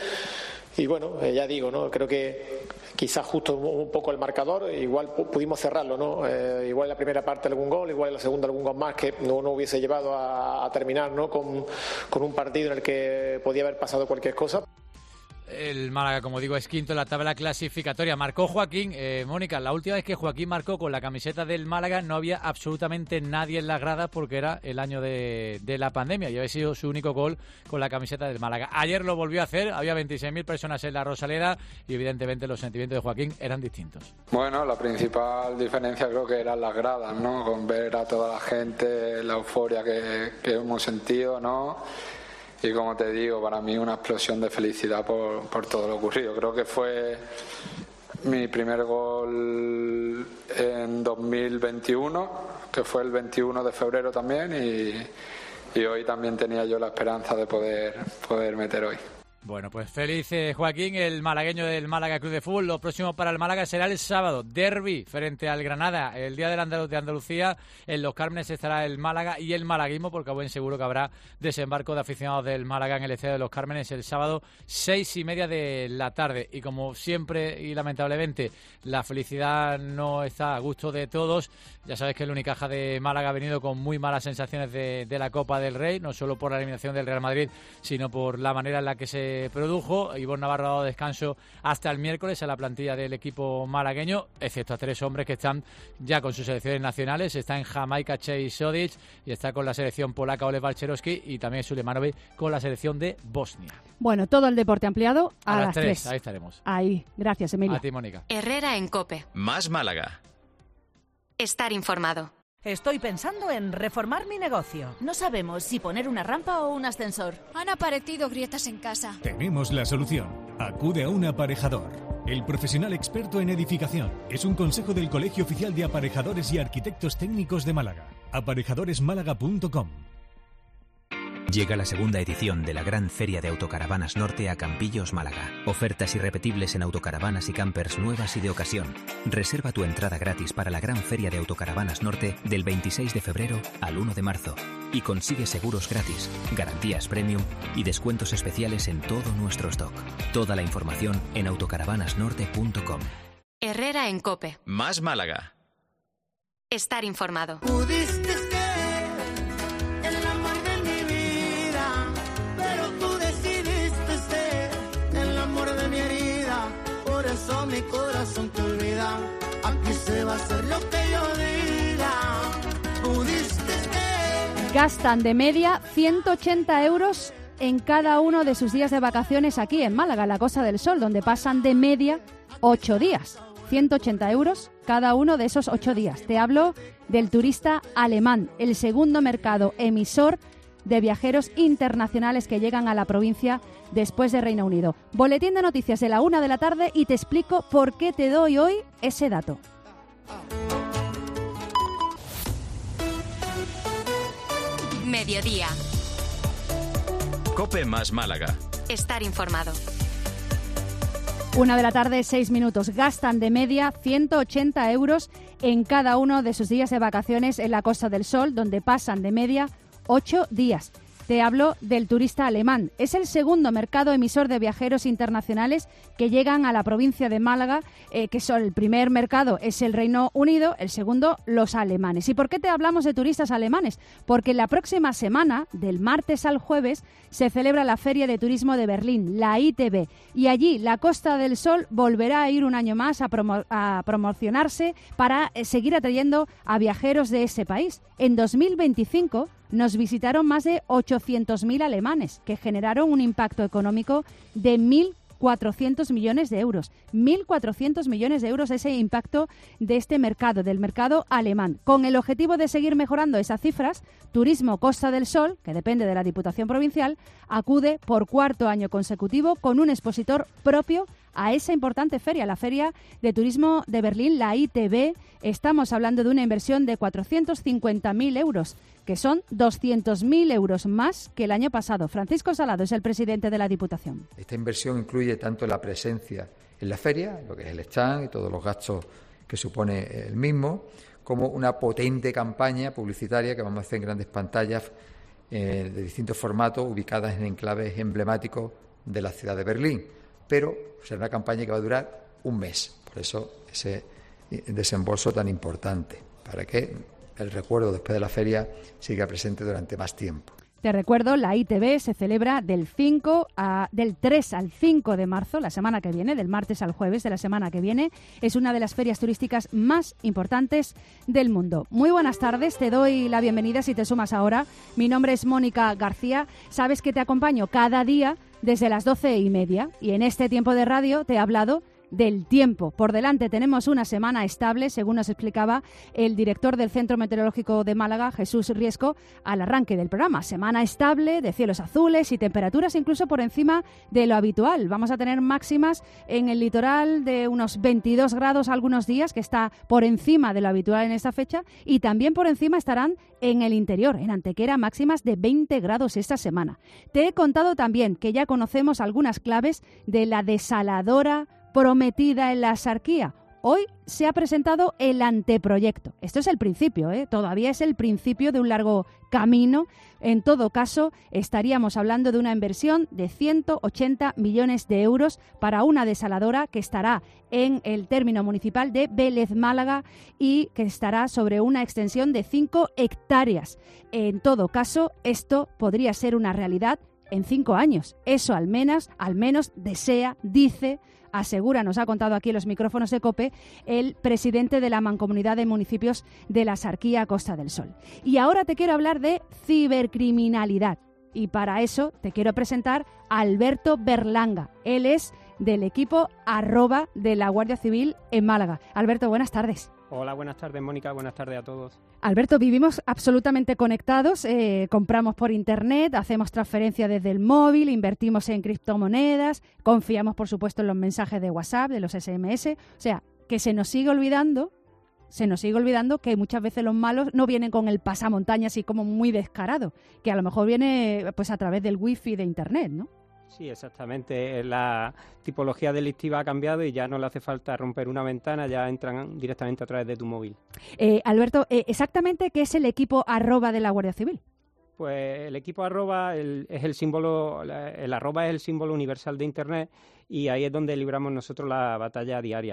y bueno, eh, ya digo, ¿no?, creo que quizás justo un poco el marcador, igual pudimos cerrarlo, ¿no? Eh, igual en la primera parte algún gol, igual en la segunda algún gol más que no, no hubiese llevado a, a terminar, ¿no?, con, con un partido en el que podía haber pasado cualquier cosa. El Málaga, como digo, es quinto en la tabla clasificatoria. Marcó Joaquín. Eh, Mónica, la última vez que Joaquín marcó con la camiseta del Málaga no había absolutamente nadie en la grada porque era el año de, de la pandemia y había sido su único gol con la camiseta del Málaga. Ayer lo volvió a hacer, había veintiséis mil personas en la Rosaleda y evidentemente los sentimientos de Joaquín eran distintos. Bueno, la principal diferencia creo que eran las gradas, ¿no? Con ver a toda la gente, la euforia que, que hemos sentido, ¿no? Y como te digo, para mí una explosión de felicidad por, por todo lo ocurrido. Creo que fue mi primer gol en dos mil veintiuno, que fue el veintiuno de febrero también, y, y hoy también tenía yo la esperanza de poder, poder meter hoy. Bueno, pues feliz eh, Joaquín, el malagueño del Málaga Club de Fútbol. Lo próximo para el Málaga será el sábado, derbi frente al Granada. El día del Andaluz de Andalucía, en Los Cármenes estará el Málaga y el malaguismo, porque a buen seguro que habrá desembarco de aficionados del Málaga en el estadio de Los Cármenes el sábado, seis y media de la tarde. Y como siempre y lamentablemente la felicidad no está a gusto de todos, ya sabes que el Unicaja de Málaga ha venido con muy malas sensaciones de, de la Copa del Rey, no solo por la eliminación del Real Madrid, sino por la manera en la que se produjo. Ivonne Navarro ha dado descanso hasta el miércoles a la plantilla del equipo malagueño, excepto a tres hombres que están ya con sus selecciones nacionales. Está en Jamaica Chase Sodic y está con la selección polaca Ole Walczerowski y también Sulemanovic con la selección de Bosnia. Bueno, todo el deporte ampliado a, a las, las tres. tres. Ahí estaremos. Ahí, gracias, Emilio. A ti, Mónica. Herrera en COPE. Más Málaga. Estar informado. Estoy pensando en reformar mi negocio. No sabemos si poner una rampa o un ascensor. Han aparecido grietas en casa. Tenemos la solución. Acude a un aparejador. El profesional experto en edificación. Es un consejo del Colegio Oficial de Aparejadores y Arquitectos Técnicos de Málaga. aparejadores málaga punto com. Llega la segunda edición de la Gran Feria de Autocaravanas Norte a Campillos, Málaga. Ofertas irrepetibles en autocaravanas y campers nuevas y de ocasión. Reserva tu entrada gratis para la Gran Feria de Autocaravanas Norte del veintiséis de febrero al uno de marzo y consigue seguros gratis, garantías premium y descuentos especiales en todo nuestro stock. Toda la información en autocaravanas norte punto com. Herrera en COPE. Más Málaga. Estar informado. Pudiste ser el amor de mi vida, pero tú decidiste ser el amor de mi herida. Por eso mi corazón te olvida. Aquí se va a hacer lo que yo diga. Pudiste ser. Gastan de media ciento ochenta euros en cada uno de sus días de vacaciones aquí en Málaga, la Costa del Sol, donde pasan de media ocho días. ciento ochenta euros cada uno de esos ocho días. Te hablo del turista alemán, el segundo mercado emisor de viajeros internacionales que llegan a la provincia después de Reino Unido. Boletín de noticias de la una de la tarde y te explico por qué te doy hoy ese dato. Mediodía. COPE más Málaga. Estar informado. Una de la tarde, seis minutos. Gastan de media ciento ochenta euros en cada uno de sus días de vacaciones en la Costa del Sol, donde pasan de media ocho días. Te hablo del turista alemán. Es el segundo mercado emisor de viajeros internacionales que llegan a la provincia de Málaga, eh, que son el primer mercado es el Reino Unido, el segundo los alemanes. ¿Y por qué te hablamos de turistas alemanes? Porque la próxima semana, del martes al jueves, se celebra la Feria de Turismo de Berlín, la I T B, y allí la Costa del Sol volverá a ir un año más a, promo- a promocionarse para eh, seguir atrayendo a viajeros de ese país. En dos mil veinticinco nos visitaron más de ochocientos mil alemanes, que generaron un impacto económico de mil cuatrocientos millones de euros. mil cuatrocientos millones de euros ese impacto de este mercado, del mercado alemán. Con el objetivo de seguir mejorando esas cifras, Turismo Costa del Sol, que depende de la Diputación Provincial, acude por cuarto año consecutivo con un expositor propio a esa importante feria, la Feria de Turismo de Berlín, la I T B. Estamos hablando de una inversión de cuatrocientos cincuenta mil euros, que son doscientos mil euros más que el año pasado. Francisco Salado es el presidente de la Diputación. Esta inversión incluye tanto la presencia en la feria, lo que es el stand y todos los gastos que supone el mismo, como una potente campaña publicitaria que vamos a hacer en grandes pantallas eh, de distintos formatos, ubicadas en enclaves emblemáticos de la ciudad de Berlín. Pero será una campaña que va a durar un mes. Por eso ese desembolso tan importante, para que el recuerdo después de la feria siga presente durante más tiempo. Te recuerdo, la I T B se celebra del, cinco a, del tres al cinco de marzo, la semana que viene, del martes al jueves de la semana que viene. Es una de las ferias turísticas más importantes del mundo. Muy buenas tardes, te doy la bienvenida si te sumas ahora. Mi nombre es Mónica García. Sabes que te acompaño cada día desde las doce y media y en este tiempo de radio te he hablado del tiempo. Por delante tenemos una semana estable, según nos explicaba el director del Centro Meteorológico de Málaga, Jesús Riesco, al arranque del programa. Semana estable, de cielos azules y temperaturas incluso por encima de lo habitual. Vamos a tener máximas en el litoral de unos veintidós grados algunos días, que está por encima de lo habitual en esta fecha, y también por encima estarán en el interior, en Antequera, máximas de veinte grados esta semana. Te he contado también que ya conocemos algunas claves de la desaladora prometida en la Axarquía. Hoy se ha presentado el anteproyecto. Esto es el principio, ¿eh? Todavía es el principio de un largo camino. En todo caso, estaríamos hablando de una inversión de ciento ochenta millones de euros para una desaladora que estará en el término municipal de Vélez Málaga y que estará sobre una extensión de cinco hectáreas. En todo caso, esto podría ser una realidad en cinco años. Eso al menos, al menos desea, dice, asegura, nos ha contado aquí en los micrófonos de COPE, el presidente de la Mancomunidad de Municipios de la Axarquía Costa del Sol. Y ahora te quiero hablar de cibercriminalidad. Y para eso te quiero presentar a Alberto Berlanga. Él es del equipo arroba de la Guardia Civil en Málaga. Alberto, buenas tardes. Hola, buenas tardes, Mónica. Buenas tardes a todos. Alberto, vivimos absolutamente conectados, eh, compramos por internet, hacemos transferencia desde el móvil, invertimos en criptomonedas, confiamos, por supuesto, en los mensajes de WhatsApp, de los ese eme ese. O sea, que se nos sigue olvidando, se nos sigue olvidando que muchas veces los malos no vienen con el pasamontañas así como muy descarado, que a lo mejor viene pues a través del wifi de internet, ¿no? Sí, exactamente. La tipología delictiva ha cambiado y ya no le hace falta romper una ventana, ya entran directamente a través de tu móvil. Eh, Alberto, eh, ¿exactamente qué es el equipo arroba de la Guardia Civil? Pues el equipo arroba el, es el símbolo, el arroba es el símbolo universal de Internet y ahí es donde libramos nosotros la batalla diaria.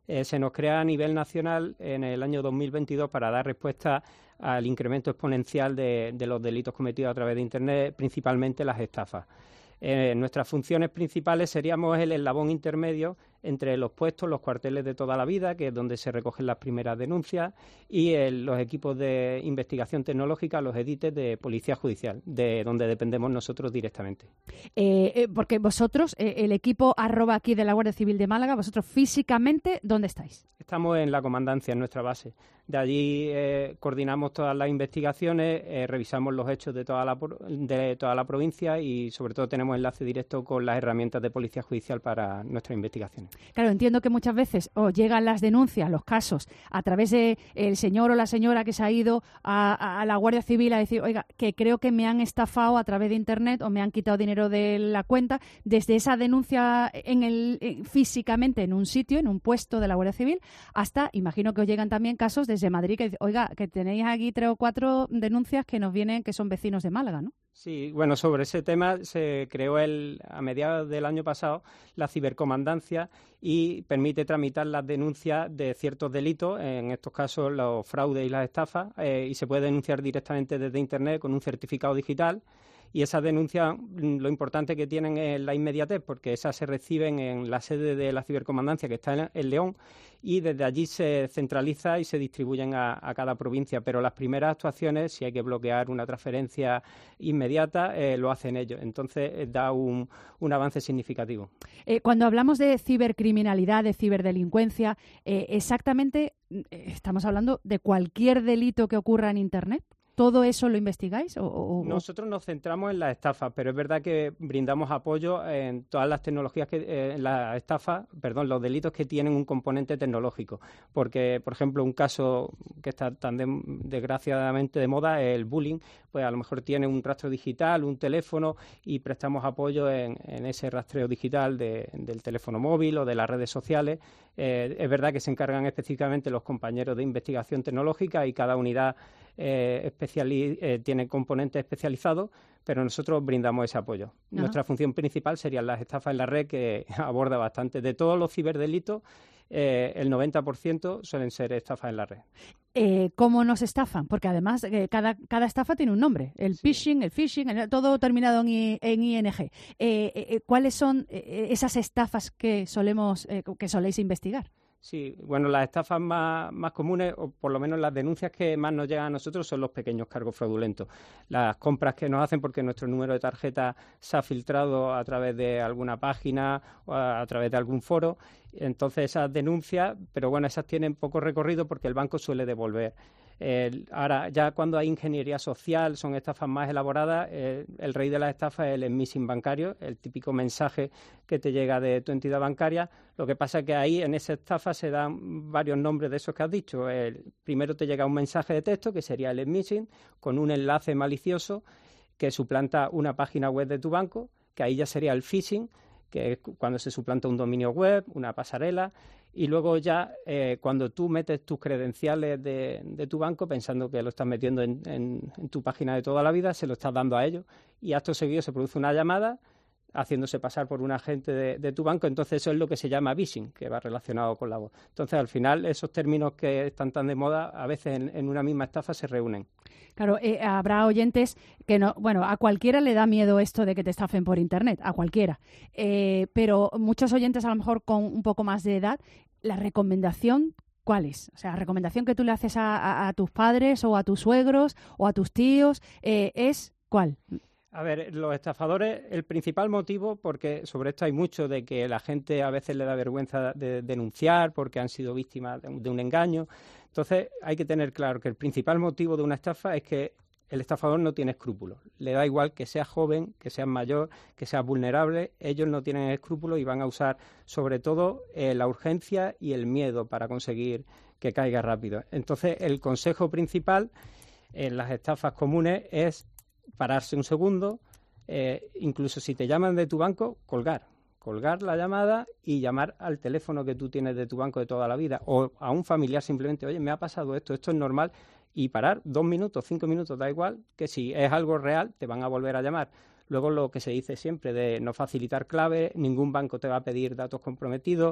eh, se nos crea a nivel nacional en el año dos mil veintidós para dar respuesta al incremento exponencial de, de los delitos cometidos a través de Internet, principalmente las estafas. Eh, nuestras funciones principales seríamos el eslabón intermedio entre los puestos, los cuarteles de toda la vida, que es donde se recogen las primeras denuncias, y el, los equipos de investigación tecnológica, los edites de Policía Judicial, de donde dependemos nosotros directamente. Eh, eh, porque vosotros, eh, el equipo arroba aquí de la Guardia Civil de Málaga, vosotros físicamente, ¿dónde estáis? Estamos en la comandancia, en nuestra base. De allí eh, coordinamos todas las investigaciones, eh, revisamos los hechos de toda, la, de toda la provincia y sobre todo tenemos enlace directo con las herramientas de Policía Judicial para nuestras investigaciones. Claro, entiendo que muchas veces os llegan las denuncias, los casos, a través de el señor o la señora que se ha ido a, a la Guardia Civil a decir, oiga, que creo que me han estafado a través de Internet o me han quitado dinero de la cuenta. Desde esa denuncia en el, eh, físicamente en un sitio, en un puesto de la Guardia Civil, hasta, imagino que os llegan también casos desde Madrid que dicen, oiga, que tenéis aquí tres o cuatro denuncias que nos vienen, que son vecinos de Málaga, ¿no? Sí, bueno, sobre ese tema se creó el, a mediados del año pasado la cibercomandancia y permite tramitar las denuncias de ciertos delitos, en estos casos los fraudes y las estafas, eh, y se puede denunciar directamente desde Internet con un certificado digital. Y esas denuncias, lo importante que tienen es la inmediatez, porque esas se reciben en la sede de la cibercomandancia, que está en León, y desde allí se centraliza y se distribuyen a, a cada provincia. Pero las primeras actuaciones, si hay que bloquear una transferencia inmediata, eh, lo hacen ellos. Entonces, eh, da un, un avance significativo. Eh, cuando hablamos de cibercriminalidad, de ciberdelincuencia, eh, exactamente eh, estamos hablando de cualquier delito que ocurra en Internet. ¿Todo eso lo investigáis? O, o... Nosotros nos centramos en las estafas, pero es verdad que brindamos apoyo en todas las tecnologías, que eh, las estafas, perdón, los delitos que tienen un componente tecnológico. Porque, por ejemplo, un caso que está tan de, desgraciadamente de moda es el bullying, pues a lo mejor tiene un rastro digital, un teléfono, y prestamos apoyo en, en ese rastreo digital de, del teléfono móvil o de las redes sociales. Eh, es verdad que se encargan específicamente los compañeros de investigación tecnológica y cada unidad eh, especiali- eh, tiene componentes especializados, pero nosotros brindamos ese apoyo. Ajá. Nuestra función principal serían las estafas en la red, que aborda bastante. De todos los ciberdelitos, eh, el noventa por ciento suelen ser estafas en la red. Eh, ¿Cómo nos estafan? Porque además eh, cada, cada estafa tiene un nombre. El sí. phishing, el phishing, el, todo terminado en, I, en I N G. Eh, eh, ¿Cuáles son eh, esas estafas que solemos eh, que soléis investigar? Sí, bueno, las estafas más, más comunes, o por lo menos las denuncias que más nos llegan a nosotros, son los pequeños cargos fraudulentos. Las compras que nos hacen porque nuestro número de tarjeta se ha filtrado a través de alguna página o a, a través de algún foro. Entonces esas denuncias, pero bueno, esas tienen poco recorrido porque el banco suele devolver. Eh, ahora, ya cuando hay ingeniería social, son estafas más elaboradas, eh, el rey de las estafas es el smishing bancario, el típico mensaje que te llega de tu entidad bancaria. Lo que pasa es que ahí, en esa estafa, se dan varios nombres de esos que has dicho. El, primero te llega un mensaje de texto, que sería el smishing, con un enlace malicioso que suplanta una página web de tu banco, que ahí ya sería el phishing, que es cuando se suplanta un dominio web, una pasarela. Y luego ya eh, cuando tú metes tus credenciales de, de tu banco pensando que lo estás metiendo en, en, en tu página de toda la vida, se lo estás dando a ellos y acto seguido se produce una llamada haciéndose pasar por un agente de, de tu banco. Entonces eso es lo que se llama phishing, que va relacionado con la voz. Entonces al final esos términos que están tan de moda a veces en, en una misma estafa se reúnen. Claro, eh, habrá oyentes que no, bueno, a cualquiera le da miedo esto de que te estafen por Internet, a cualquiera. Eh, pero muchos oyentes a lo mejor con un poco más de edad, la recomendación, ¿cuál es? O sea, la recomendación que tú le haces a, a, a tus padres o a tus suegros o a tus tíos, eh, ¿es cuál? A ver, los estafadores, el principal motivo, porque sobre esto hay mucho de que la gente a veces le da vergüenza de denunciar porque han sido víctimas de un, de un engaño. Entonces hay que tener claro que el principal motivo de una estafa es que el estafador no tiene escrúpulos. Le da igual que seas joven, que seas mayor, que seas vulnerable. Ellos no tienen escrúpulos y van a usar sobre todo eh, la urgencia y el miedo para conseguir que caiga rápido. Entonces el consejo principal en las estafas comunes es pararse un segundo, eh, incluso si te llaman de tu banco, colgar. Colgar la llamada y llamar al teléfono que tú tienes de tu banco de toda la vida o a un familiar simplemente, oye, me ha pasado esto, esto es normal, y parar dos minutos, cinco minutos, da igual, que si es algo real te van a volver a llamar. Luego lo que se dice siempre de no facilitar clave, ningún banco te va a pedir datos comprometidos,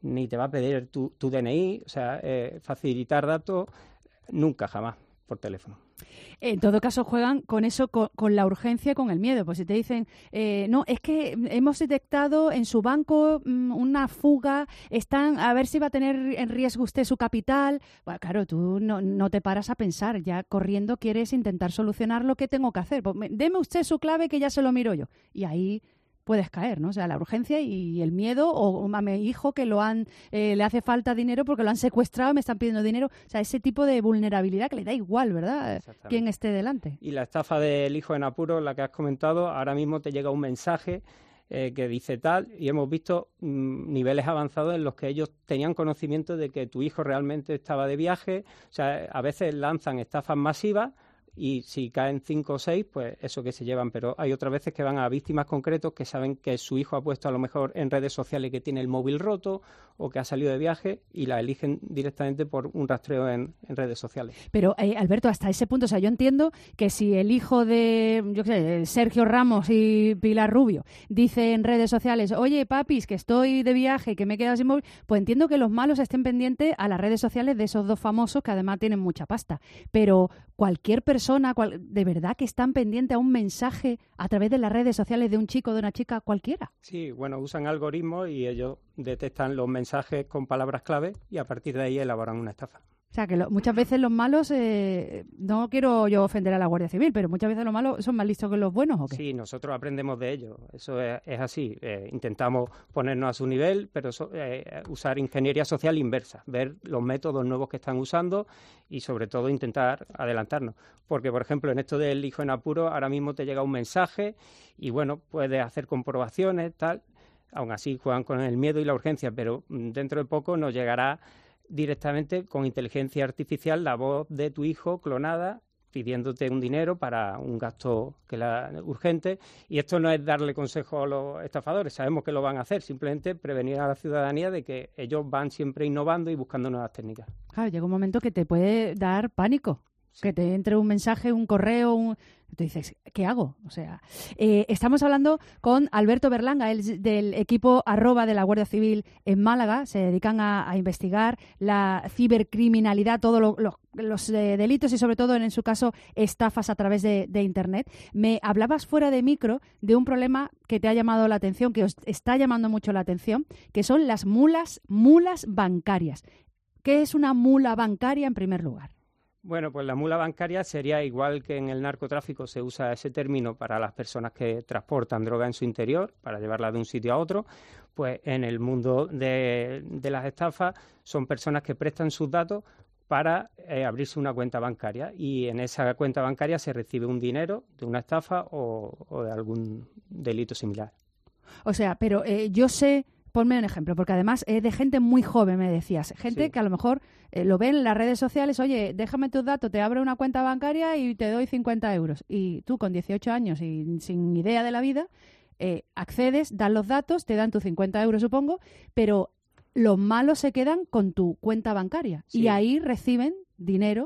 ni te va a pedir tu, tu D N I, o sea, eh, facilitar datos, nunca, jamás, por teléfono. En todo caso, juegan con eso, con, con la urgencia, con el miedo. Pues si te dicen, eh, no, es que hemos detectado en su banco mmm, una fuga, están a ver si va a tener en riesgo usted su capital. Bueno, claro, tú no, no te paras a pensar, ya corriendo quieres intentar solucionar lo que tengo que hacer. Pues, deme usted su clave que ya se lo miro yo. Y ahí puedes caer, ¿no? O sea, la urgencia y el miedo, o a mi hijo que lo han eh, le hace falta dinero porque lo han secuestrado, me están pidiendo dinero. O sea, ese tipo de vulnerabilidad que le da igual, ¿verdad? Quién esté delante. Y la estafa del hijo en apuros, la que has comentado, ahora mismo te llega un mensaje eh, que dice tal, y hemos visto mmm, niveles avanzados en los que ellos tenían conocimiento de que tu hijo realmente estaba de viaje. O sea, a veces lanzan estafas masivas, y si caen cinco o seis, pues eso que se llevan. Pero hay otras veces que van a víctimas concretos que saben que su hijo ha puesto a lo mejor en redes sociales que tiene el móvil roto o que ha salido de viaje y la eligen directamente por un rastreo en, en redes sociales. Pero, eh, Alberto, hasta ese punto, o sea, yo entiendo que si el hijo de, yo qué sé, Sergio Ramos y Pilar Rubio dice en redes sociales, oye, papis, que estoy de viaje, que me he quedado sin móvil, pues entiendo que los malos estén pendientes a las redes sociales de esos dos famosos que además tienen mucha pasta. Pero cualquier persona persona, cual, de verdad que están pendientes a un mensaje a través de las redes sociales de un chico o de una chica cualquiera. Sí, bueno, usan algoritmos y ellos detectan los mensajes con palabras clave y a partir de ahí elaboran una estafa. O sea, que lo, muchas veces los malos, eh, no quiero yo ofender a la Guardia Civil, pero muchas veces los malos son más listos que los buenos, ¿o qué? Sí, nosotros aprendemos de ellos, eso es, es así. Eh, intentamos ponernos a su nivel, pero so, eh, usar ingeniería social inversa, ver los métodos nuevos que están usando y sobre todo intentar adelantarnos. Porque, por ejemplo, en esto del hijo en apuro, ahora mismo te llega un mensaje y, bueno, puedes hacer comprobaciones, tal. Aún así juegan con el miedo y la urgencia, pero dentro de poco nos llegará directamente con inteligencia artificial la voz de tu hijo clonada pidiéndote un dinero para un gasto que la, urgente, y esto no es darle consejo a los estafadores, sabemos que lo van a hacer, simplemente prevenir a la ciudadanía de que ellos van siempre innovando y buscando nuevas técnicas. Claro, llega un momento que te puede dar pánico. Sí. Que te entre un mensaje, un correo, un... tú dices, ¿qué hago? O sea, eh, estamos hablando con Alberto Berlanga, el del equipo arroba de la Guardia Civil en Málaga. Se dedican a, a investigar la cibercriminalidad, todos lo, lo, los eh, delitos y sobre todo, en, en su caso, estafas a través de, de Internet. Me hablabas fuera de micro de un problema que te ha llamado la atención, que os está llamando mucho la atención, que son las mulas, mulas bancarias. ¿Qué es una mula bancaria en primer lugar? Bueno, pues la mula bancaria sería igual que en el narcotráfico se usa ese término para las personas que transportan droga en su interior, para llevarla de un sitio a otro, pues en el mundo de, de las estafas son personas que prestan sus datos para eh, abrirse una cuenta bancaria y en esa cuenta bancaria se recibe un dinero de una estafa o, o de algún delito similar. O sea, pero eh, yo sé... Ponme un ejemplo, porque además es de gente muy joven, me decías. Gente sí. que a lo mejor eh, lo ven en las redes sociales, oye, déjame tus datos, te abro una cuenta bancaria y te doy cincuenta euros. Y tú con dieciocho años y sin idea de la vida, eh, accedes, das los datos, te dan tus cincuenta euros, supongo, pero los malos se quedan con tu cuenta bancaria sí. y ahí reciben dinero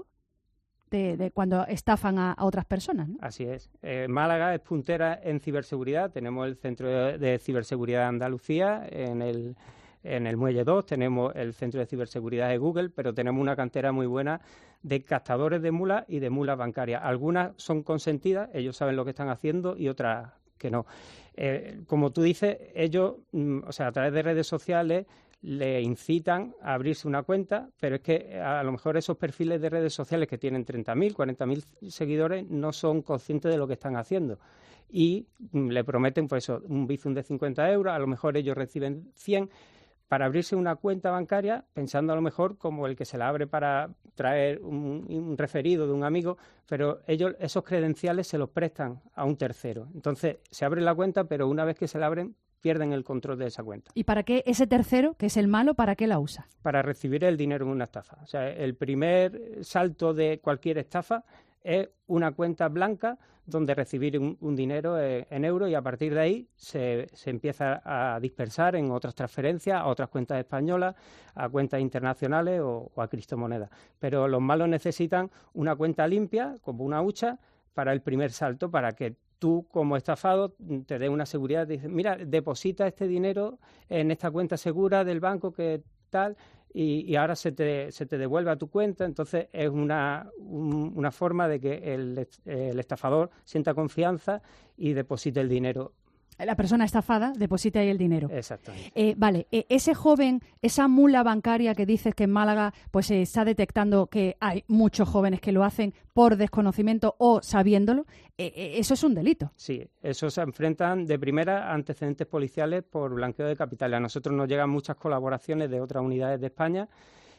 De, de cuando estafan a, a otras personas, ¿no? Así es. Eh, Málaga es puntera en ciberseguridad. Tenemos el Centro de, de Ciberseguridad de Andalucía en el, en el Muelle dos, tenemos el Centro de Ciberseguridad de Google, pero tenemos una cantera muy buena de captadores de mulas y de mulas bancarias. Algunas son consentidas, ellos saben lo que están haciendo, y otras que no. Eh, como tú dices, ellos, mm, o sea, a través de redes sociales, le incitan a abrirse una cuenta, pero es que a lo mejor esos perfiles de redes sociales que tienen treinta mil, cuarenta mil seguidores no son conscientes de lo que están haciendo y le prometen pues eso, un bizum de cincuenta euros, a lo mejor ellos reciben cien para abrirse una cuenta bancaria, pensando a lo mejor como el que se la abre para traer un, un referido de un amigo, pero ellos esos credenciales se los prestan a un tercero. Entonces se abre la cuenta, pero una vez que se la abren, pierden el control de esa cuenta. ¿Y para qué ese tercero, que es el malo, para qué la usa? Para recibir el dinero en una estafa. O sea, el primer salto de cualquier estafa es una cuenta blanca donde recibir un, un dinero eh, en euros y a partir de ahí se, se empieza a dispersar en otras transferencias, a otras cuentas españolas, a cuentas internacionales o, o a criptomonedas. Pero los malos necesitan una cuenta limpia, como una hucha, para el primer salto, para que tú como estafado te dé una seguridad, te dicen, mira, deposita este dinero en esta cuenta segura del banco que tal, y, y ahora se te, se te devuelve a tu cuenta. Entonces es una, un, una forma de que el, el estafador sienta confianza y deposite el dinero. La persona estafada deposita ahí el dinero. Exactamente. Eh, vale, eh, ese joven, esa mula bancaria que dices que en Málaga pues se eh, está detectando que hay muchos jóvenes que lo hacen por desconocimiento o sabiéndolo, eh, eh, eso es un delito. Sí, eso se enfrentan de primera a antecedentes policiales por blanqueo de capitales. A nosotros nos llegan muchas colaboraciones de otras unidades de España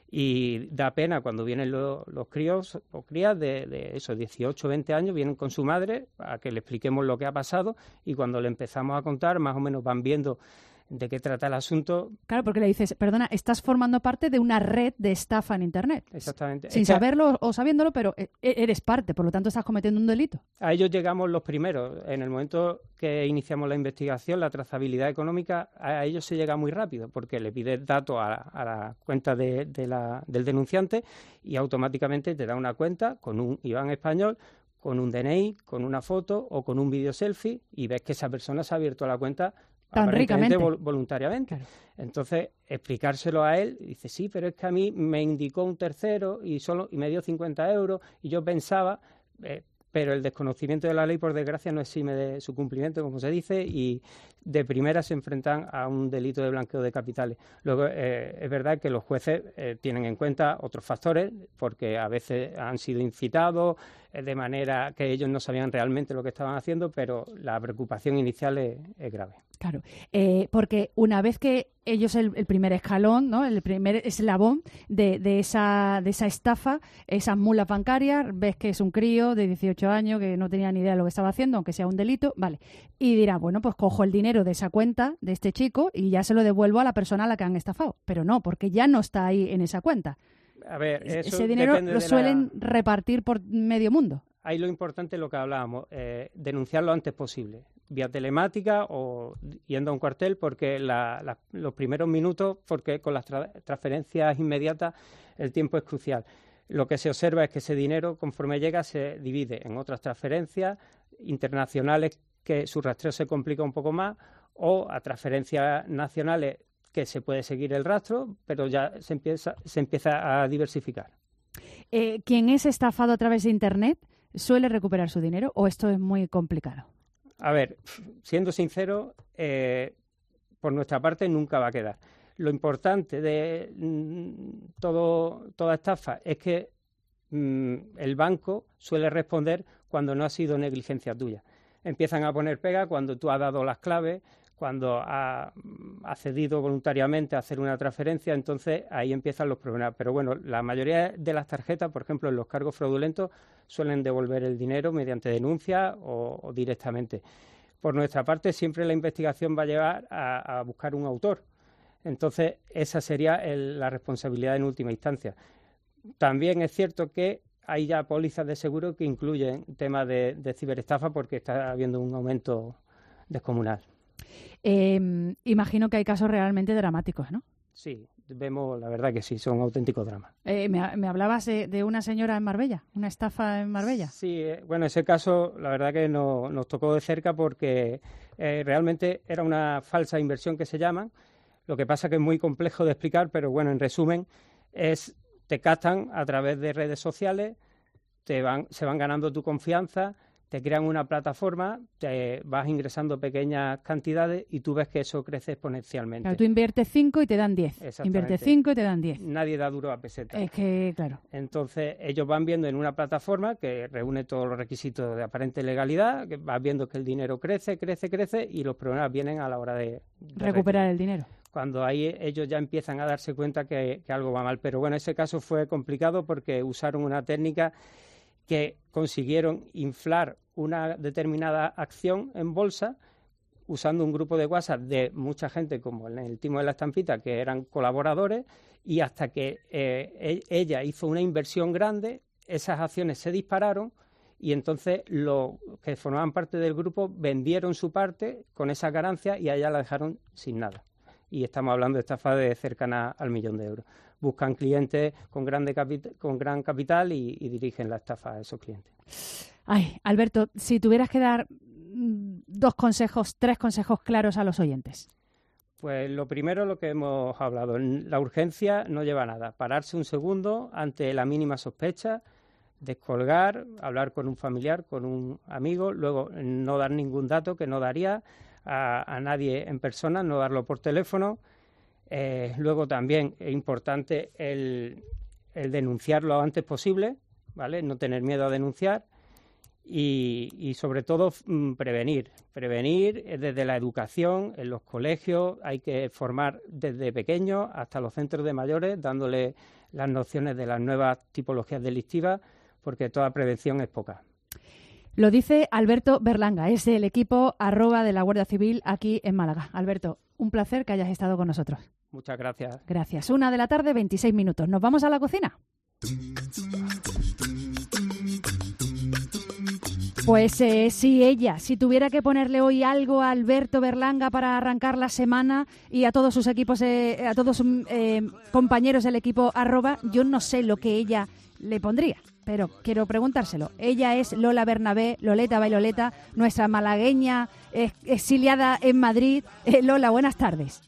y da pena cuando vienen los, los críos o crías de, de esos dieciocho, veinte años, vienen con su madre a que le expliquemos lo que ha pasado, y cuando le empezamos a contar, más o menos van viendo de qué trata el asunto. Claro, porque le dices, perdona, estás formando parte de una red de estafa en Internet. Exactamente. Sin es que saberlo o sabiéndolo, pero eres parte, por lo tanto estás cometiendo un delito. A ellos llegamos los primeros. En el momento que iniciamos la investigación, la trazabilidad económica, a ellos se llega muy rápido, porque le pides datos a, a la cuenta de, de la, del denunciante y automáticamente te da una cuenta con un I B A N español, con un D N I, con una foto o con un vídeo selfie, y ves que esa persona se ha abierto la cuenta tan ricamente, vol voluntariamente. Claro. Entonces, explicárselo a él, y dice, sí, pero es que a mí me indicó un tercero y solo y me dio cincuenta euros, y yo pensaba, eh, pero el desconocimiento de la ley, por desgracia, no exime de su cumplimiento, como se dice, y de primera se enfrentan a un delito de blanqueo de capitales. Luego, eh, es verdad que los jueces eh, tienen en cuenta otros factores, porque a veces han sido incitados eh, de manera que ellos no sabían realmente lo que estaban haciendo, pero la preocupación inicial es, es grave. Claro, eh, porque una vez que ellos el, el primer escalón, ¿no? El primer eslabón de, de esa de esa estafa, esas mulas bancarias, ves que es un crío de dieciocho años que no tenía ni idea de lo que estaba haciendo, aunque sea un delito, vale, y dirá, bueno, pues cojo el dinero de esa cuenta de este chico y ya se lo devuelvo a la persona a la que han estafado, pero no, porque ya no está ahí en esa cuenta. A ver, eso ese dinero lo suelen la... repartir por medio mundo. Ahí lo importante es lo que hablábamos, eh, denunciar lo antes posible, vía telemática o yendo a un cuartel, porque la, la, los primeros minutos, porque con las tra transferencias inmediatas el tiempo es crucial. Lo que se observa es que ese dinero, conforme llega, se divide en otras transferencias internacionales que su rastreo se complica un poco más, o a transferencias nacionales que se puede seguir el rastro, pero ya se empieza, se empieza a diversificar. Eh, ¿Quien es estafado a través de Internet suele recuperar su dinero o esto es muy complicado? A ver, siendo sincero, eh, por nuestra parte nunca va a quedar. Lo importante de mm, todo, toda estafa es que mm, el banco suele responder cuando no ha sido negligencia tuya. Empiezan a poner pega cuando tú has dado las claves, cuando ha accedido voluntariamente a hacer una transferencia, entonces ahí empiezan los problemas. Pero bueno, la mayoría de las tarjetas, por ejemplo, en los cargos fraudulentos, suelen devolver el dinero mediante denuncia o, o directamente. Por nuestra parte, siempre la investigación va a llevar a, a buscar un autor. Entonces, esa sería el, la responsabilidad en última instancia. También es cierto que hay ya pólizas de seguro que incluyen temas de, de ciberestafa porque está habiendo un aumento descomunal. Eh, imagino que hay casos realmente dramáticos, ¿no? Sí, vemos, la verdad que sí, son auténticos dramas. Eh, me, me hablabas de, de una señora en Marbella, una estafa en Marbella. Sí, eh, bueno, ese caso la verdad que no, nos tocó de cerca porque eh, realmente era una falsa inversión que se llaman. Lo que pasa que es muy complejo de explicar, pero bueno, en resumen, es te captan a través de redes sociales, te van, se van ganando tu confianza, te crean una plataforma, te vas ingresando pequeñas cantidades y tú ves que eso crece exponencialmente. Claro, tú inviertes cinco y te dan diez. Inviertes cinco y te dan diez. Nadie da duro a peseta. Es que, claro. Entonces, ellos van viendo en una plataforma que reúne todos los requisitos de aparente legalidad, que vas viendo que el dinero crece, crece, crece y los problemas vienen a la hora de... de recuperar retirar. el dinero. Cuando ahí ellos ya empiezan a darse cuenta que, que algo va mal. Pero bueno, ese caso fue complicado porque usaron una técnica que consiguieron inflar una determinada acción en bolsa usando un grupo de WhatsApp de mucha gente, como en el timo de la estampita, que eran colaboradores, y hasta que eh, ella hizo una inversión grande, esas acciones se dispararon y entonces los que formaban parte del grupo vendieron su parte con esa ganancia y a ella la dejaron sin nada. Y estamos hablando de estafas de cercana al millón de euros. Buscan clientes con, grande capi- con gran capital y, y dirigen la estafa a esos clientes. Ay, Alberto, si tuvieras que dar dos consejos, tres consejos claros a los oyentes. Pues lo primero, lo que hemos hablado, la urgencia no lleva a nada. Pararse un segundo ante la mínima sospecha, descolgar, hablar con un familiar, con un amigo, luego no dar ningún dato que no daría a, a nadie en persona, no darlo por teléfono. Eh, luego también es importante el, el denunciar lo antes posible, ¿vale? No tener miedo a denunciar. Y, y sobre todo mmm, prevenir, prevenir desde la educación, en los colegios, hay que formar desde pequeños hasta los centros de mayores, dándole las nociones de las nuevas tipologías delictivas, porque toda prevención es poca. Lo dice Alberto Berlanga, es del equipo arroba de la Guardia Civil aquí en Málaga. Alberto, un placer que hayas estado con nosotros. Muchas gracias. Gracias. Una de la tarde, veintiséis minutos. ¿Nos vamos a la cocina? Pues eh, si ella, si tuviera que ponerle hoy algo a Alberto Berlanga para arrancar la semana y a todos sus equipos, eh, a todos sus eh, compañeros del equipo arroba, yo no sé lo que ella le pondría, pero quiero preguntárselo. Ella es Lola Bernabé, Loleta Bailoleta, nuestra malagueña eh, exiliada en Madrid. Eh, Lola, buenas tardes.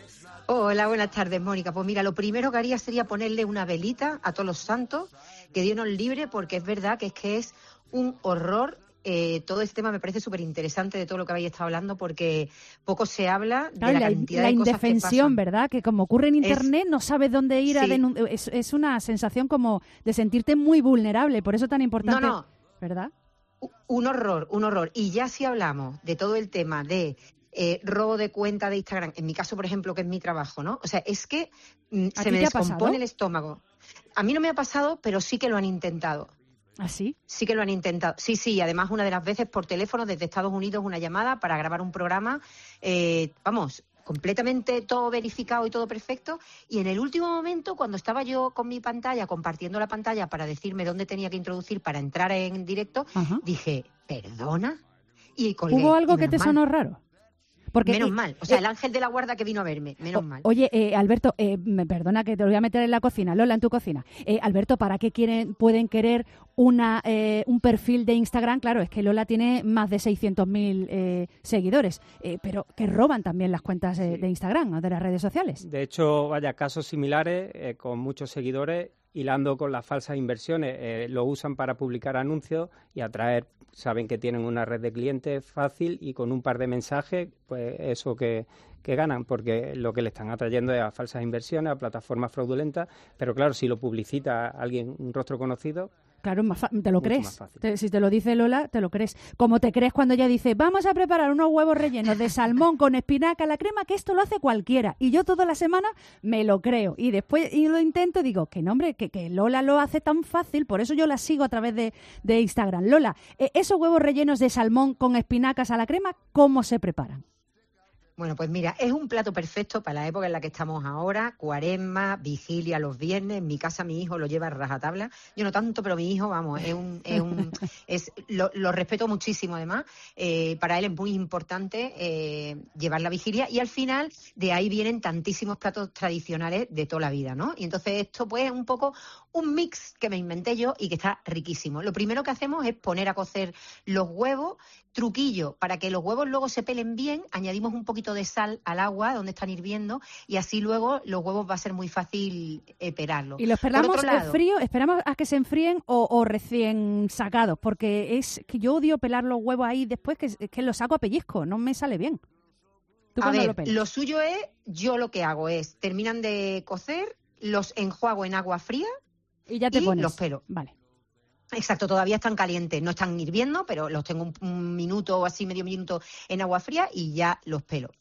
Hola, buenas tardes, Mónica. Pues mira, lo primero que haría sería ponerle una velita a todos los santos, que Dios nos libre, porque es verdad que es que es un horror. Eh, todo este tema me parece súper interesante de todo lo que habéis estado hablando, porque poco se habla de claro, la, la cantidad la de cosas que indefensión, pasan. ¿verdad? Que como ocurre en Internet, es, no sabes dónde ir sí. a denunciar. Es, es una sensación como de sentirte muy vulnerable, por eso tan importante, no, no. ¿verdad? Un horror, un horror. Y ya si hablamos de todo el tema de eh, robo de cuenta de Instagram, en mi caso, por ejemplo, que es mi trabajo, ¿no? O sea, es que mm, se me descompone el estómago. A mí no me ha pasado, pero sí que lo han intentado. ¿Ah, sí? Sí que lo han intentado. Sí, sí, además una de las veces por teléfono desde Estados Unidos, una llamada para grabar un programa, eh, vamos, completamente todo verificado y todo perfecto, y en el último momento, cuando estaba yo con mi pantalla, compartiendo la pantalla para decirme dónde tenía que introducir para entrar en directo, Ajá. dije, ¿perdona? Y colgué. ¿Hubo algo que te mal. sonó raro? Porque, menos eh, mal, o sea, eh, el ángel de la guarda que vino a verme, menos o, mal. Oye, eh, Alberto, eh, me perdona que te lo voy a meter en la cocina, Lola, en tu cocina. Eh, Alberto, ¿para qué quieren, pueden querer una eh, un perfil de Instagram? Claro, es que Lola tiene más de seiscientos mil eh, seguidores, eh, pero que roban también las cuentas eh, de Instagram o de las redes sociales. De hecho, vaya, casos similares eh, con muchos seguidores hilando con las falsas inversiones, eh, lo usan para publicar anuncios y atraer, saben que tienen una red de clientes fácil y con un par de mensajes, pues eso que, que ganan, porque lo que le están atrayendo es a falsas inversiones, a plataformas fraudulentas, pero claro, si lo publicita alguien, un rostro conocido... Claro, más te lo crees. Te, si te lo dice Lola, te lo crees. Como te crees cuando ella dice, vamos a preparar unos huevos rellenos de salmón con espinaca, la crema, que esto lo hace cualquiera. Y yo toda la semana me lo creo. Y después y lo intento y digo, que no, hombre, que, que Lola lo hace tan fácil, por eso yo la sigo a través de, de Instagram. Lola, eh, esos huevos rellenos de salmón con espinacas a la crema, ¿cómo se preparan? Bueno, pues mira, es un plato perfecto para la época en la que estamos ahora, cuaresma, vigilia los viernes. En mi casa mi hijo lo lleva a rajatabla. Yo no tanto, pero mi hijo, vamos, es un, es un, es, lo, lo respeto muchísimo además. Eh, para él es muy importante eh, llevar la vigilia y al final de ahí vienen tantísimos platos tradicionales de toda la vida, ¿no? Y entonces esto pues es un poco un mix que me inventé yo y que está riquísimo. Lo primero que hacemos es poner a cocer los huevos. Truquillo, para que los huevos luego se pelen bien, añadimos un poquito de sal al agua donde están hirviendo y así luego los huevos va a ser muy fácil eh, pelarlos. ¿Y los pelamos en frío? ¿Esperamos a que se enfríen o, o recién sacados? Porque es que yo odio pelar los huevos ahí después, que, que los saco a pellizco, no me sale bien. ¿Tú a ver, lo, lo suyo es, yo lo que hago es, terminan de cocer, los enjuago en agua fría y ya te y pones. los pelo. Vale. Exacto, todavía están calientes, no están hirviendo, pero los tengo un, un minuto o así, medio minuto en agua fría y ya los pelo.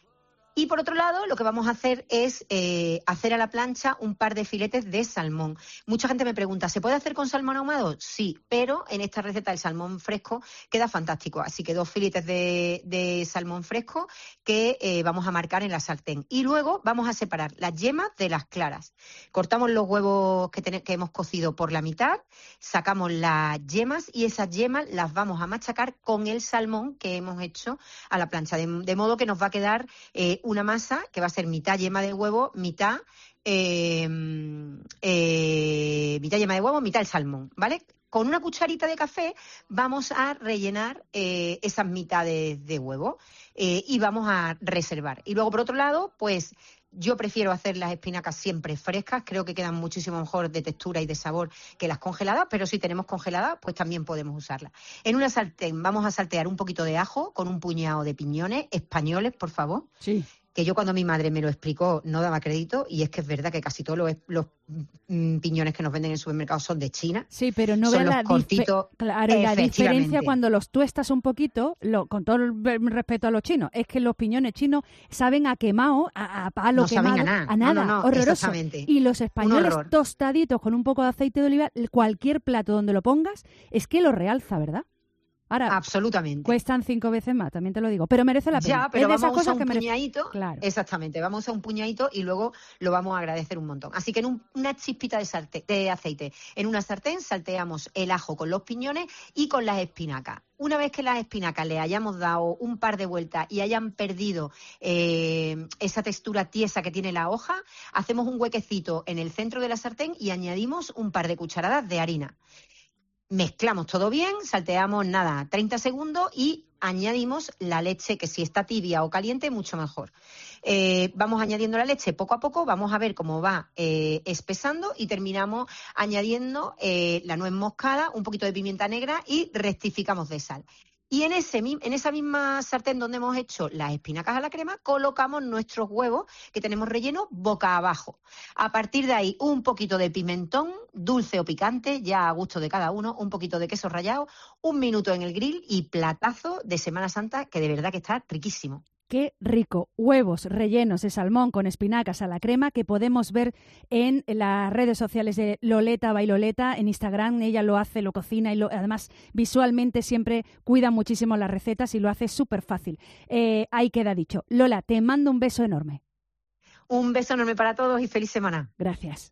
Y por otro lado, lo que vamos a hacer es eh, hacer a la plancha un par de filetes de salmón. Mucha gente me pregunta, ¿se puede hacer con salmón ahumado? Sí, pero en esta receta el salmón fresco queda fantástico. Así que dos filetes de, de salmón fresco que eh, vamos a marcar en la sartén. Y luego vamos a separar las yemas de las claras. Cortamos los huevos que, ten- que hemos cocido por la mitad, sacamos las yemas y esas yemas las vamos a machacar con el salmón que hemos hecho a la plancha. De, de modo que nos va a quedar... Eh, una masa que va a ser mitad yema de huevo, mitad, eh, eh, mitad yema de huevo, mitad el salmón, ¿vale? Con una cucharita de café vamos a rellenar eh, esas mitades de huevo eh, y vamos a reservar. Y luego, por otro lado, pues yo prefiero hacer las espinacas siempre frescas, creo que quedan muchísimo mejor de textura y de sabor que las congeladas, pero si tenemos congeladas, pues también podemos usarlas. En una sartén vamos a saltear un poquito de ajo con un puñado de piñones españoles, por favor. Sí. Que yo cuando mi madre me lo explicó no daba crédito, y es que es verdad que casi todos los, los mm, piñones que nos venden en el supermercado son de China. Sí, pero no son veas los la, cortitos, dife- claro, la diferencia efectivamente. cuando los tuestas un poquito, lo, con todo el respeto a los chinos, es que los piñones chinos saben a quemado, a, a palo No saben quemado, a nada. a nada, No, no, no, horroroso. exactamente. Y los Un españoles horror. tostaditos con un poco de aceite de oliva, cualquier plato donde lo pongas, es que lo realza, ¿verdad? Ahora, absolutamente. Cuestan cinco veces más, también te lo digo, pero merece la pena. Ya, pero es de esas vamos a usar cosas un que merece- puñadito, Claro. exactamente, vamos a usar un puñadito y luego lo vamos a agradecer un montón. Así que en un- una chispita de, sarte- de aceite, en una sartén salteamos el ajo con los piñones y con las espinacas. Una vez que las espinacas le hayamos dado un par de vueltas y hayan perdido eh, esa textura tiesa que tiene la hoja, hacemos un huequecito en el centro de la sartén y añadimos un par de cucharadas de harina. Mezclamos todo bien, salteamos nada, treinta segundos y añadimos la leche, que si está tibia o caliente, mucho mejor. Eh, vamos añadiendo la leche poco a poco, vamos a ver cómo va eh, espesando y terminamos añadiendo eh, la nuez moscada, un poquito de pimienta negra y rectificamos de sal. Y en, ese, mi- en esa misma sartén donde hemos hecho las espinacas a la crema, colocamos nuestros huevos que tenemos rellenos boca abajo. A partir de ahí, un poquito de pimentón, dulce o picante, ya a gusto de cada uno, un poquito de queso rallado, un minuto en el grill y platazo de Semana Santa que de verdad que está riquísimo. Qué rico. Huevos rellenos de salmón con espinacas a la crema que podemos ver en las redes sociales de Loleta Bailoleta, en Instagram. Ella lo hace, lo cocina y lo, además visualmente siempre cuida muchísimo las recetas y lo hace súper fácil. Eh, ahí queda dicho. Lola, te mando un beso enorme. Un beso enorme para todos y feliz semana. Gracias.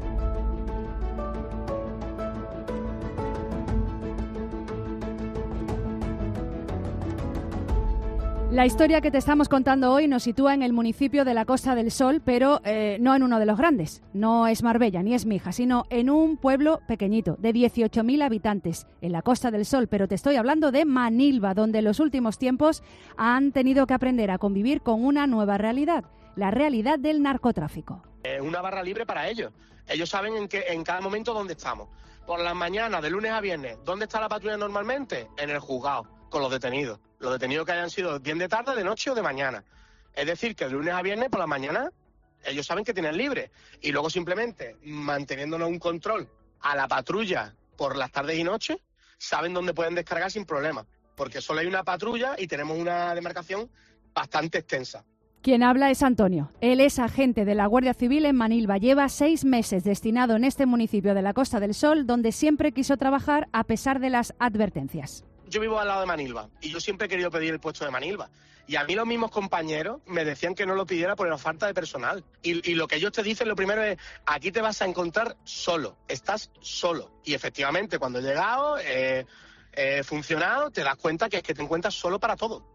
La historia que te estamos contando hoy nos sitúa en el municipio de la Costa del Sol, pero eh, no en uno de los grandes. No es Marbella ni es Mija, sino en un pueblo pequeñito, de dieciocho mil habitantes, en la Costa del Sol. Pero te estoy hablando de Manilva, donde en los últimos tiempos han tenido que aprender a convivir con una nueva realidad, la realidad del narcotráfico. Es una barra libre para ellos. Ellos saben en, que, en cada momento dónde estamos. Por las mañanas, de lunes a viernes, ¿dónde está la patrulla normalmente? En el juzgado, con los detenidos. Los detenidos que hayan sido bien de tarde, de noche o de mañana. Es decir, que de lunes a viernes por la mañana ellos saben que tienen libre. Y luego simplemente manteniéndonos un control a la patrulla por las tardes y noches, saben dónde pueden descargar sin problema. Porque solo hay una patrulla y tenemos una demarcación bastante extensa. Quien habla es Antonio. Él es agente de la Guardia Civil en Manilva. Lleva seis meses destinado en este municipio de la Costa del Sol, donde siempre quiso trabajar a pesar de las advertencias. Yo vivo al lado de Manilva y yo siempre he querido pedir el puesto de Manilva. Y a mí los mismos compañeros me decían que no lo pidiera por la falta de personal. Y, y lo que ellos te dicen, lo primero es, aquí te vas a encontrar solo, estás solo. Y efectivamente, cuando he llegado, eh, he funcionado, te das cuenta que es que te encuentras solo para todo.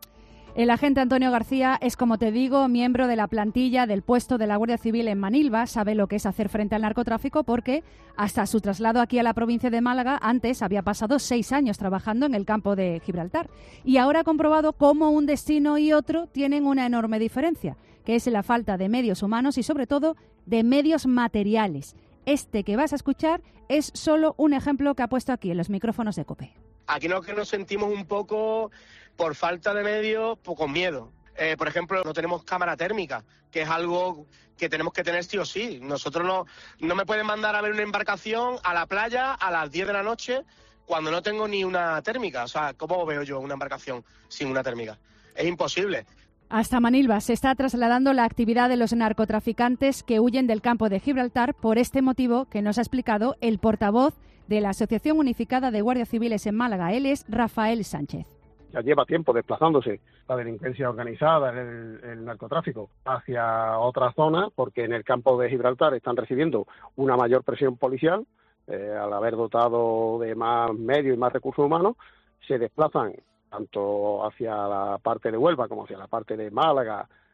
El agente Antonio García es, como te digo, miembro de la plantilla del puesto de la Guardia Civil en Manilva. Sabe lo que es hacer frente al narcotráfico porque hasta su traslado aquí a la provincia de Málaga antes había pasado seis años trabajando en el campo de Gibraltar. Y ahora ha comprobado cómo un destino y otro tienen una enorme diferencia, que es la falta de medios humanos y sobre todo de medios materiales. Este que vas a escuchar es solo un ejemplo que ha puesto aquí en los micrófonos de COPE. Aquí no que nos sentimos un poco, por falta de medios, pues con miedo. Eh, por ejemplo, no tenemos cámara térmica, que es algo que tenemos que tener sí o sí. Nosotros no, no me pueden mandar a ver una embarcación a la playa a las diez de la noche cuando no tengo ni una térmica. O sea, ¿cómo veo yo una embarcación sin una térmica? Es imposible. Hasta Manilva se está trasladando la actividad de los narcotraficantes que huyen del campo de Gibraltar por este motivo que nos ha explicado el portavoz de la Asociación Unificada de Guardias Civiles en Málaga. Él es Rafael Sánchez. Ya lleva tiempo desplazándose la delincuencia organizada, el, el narcotráfico, hacia otras zonas, porque en el campo de Gibraltar están recibiendo una mayor presión policial, eh, al haber dotado de más medios y más recursos humanos, se desplazan tanto hacia la parte de Huelva como hacia la parte de Málaga,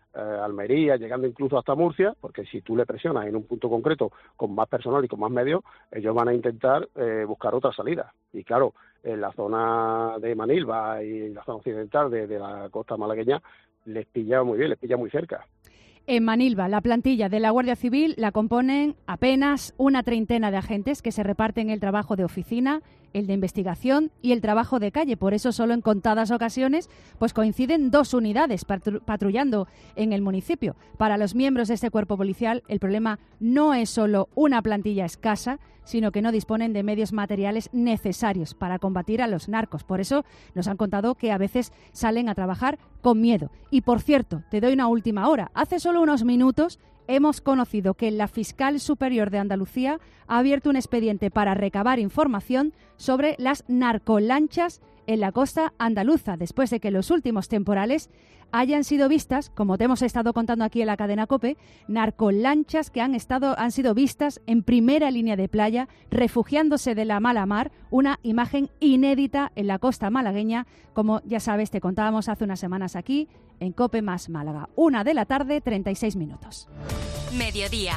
eh, Almería, llegando incluso hasta Murcia, porque si tú le presionas en un punto concreto con más personal y con más medios, ellos van a intentar eh, buscar otra salida. Y claro, en la zona de Manilva y en la zona occidental de, de la costa malagueña les pilla muy bien, les pilla muy cerca. En Manilva, la plantilla de la Guardia Civil la componen apenas una treintena de agentes que se reparten el trabajo de oficina, el de investigación y el trabajo de calle. Por eso solo en contadas ocasiones pues coinciden dos unidades patru- patrullando en el municipio. Para los miembros de este cuerpo policial el problema no es solo una plantilla escasa, sino que no disponen de medios materiales necesarios para combatir a los narcos. Por eso nos han contado que a veces salen a trabajar con miedo. Y por cierto, te doy una última hora. Hace solo unos minutos hemos conocido que la Fiscal Superior de Andalucía ha abierto un expediente para recabar información sobre las narcolanchas en la costa andaluza, después de que los últimos temporales hayan sido vistas, como te hemos estado contando aquí en la cadena COPE, narcolanchas que han estado han sido vistas en primera línea de playa, refugiándose de la mala mar, una imagen inédita en la costa malagueña, como ya sabes, te contábamos hace unas semanas aquí en COPE más Málaga. Una de la tarde, treinta y seis minutos. Mediodía.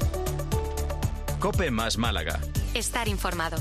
COPE más Málaga. Estar informado.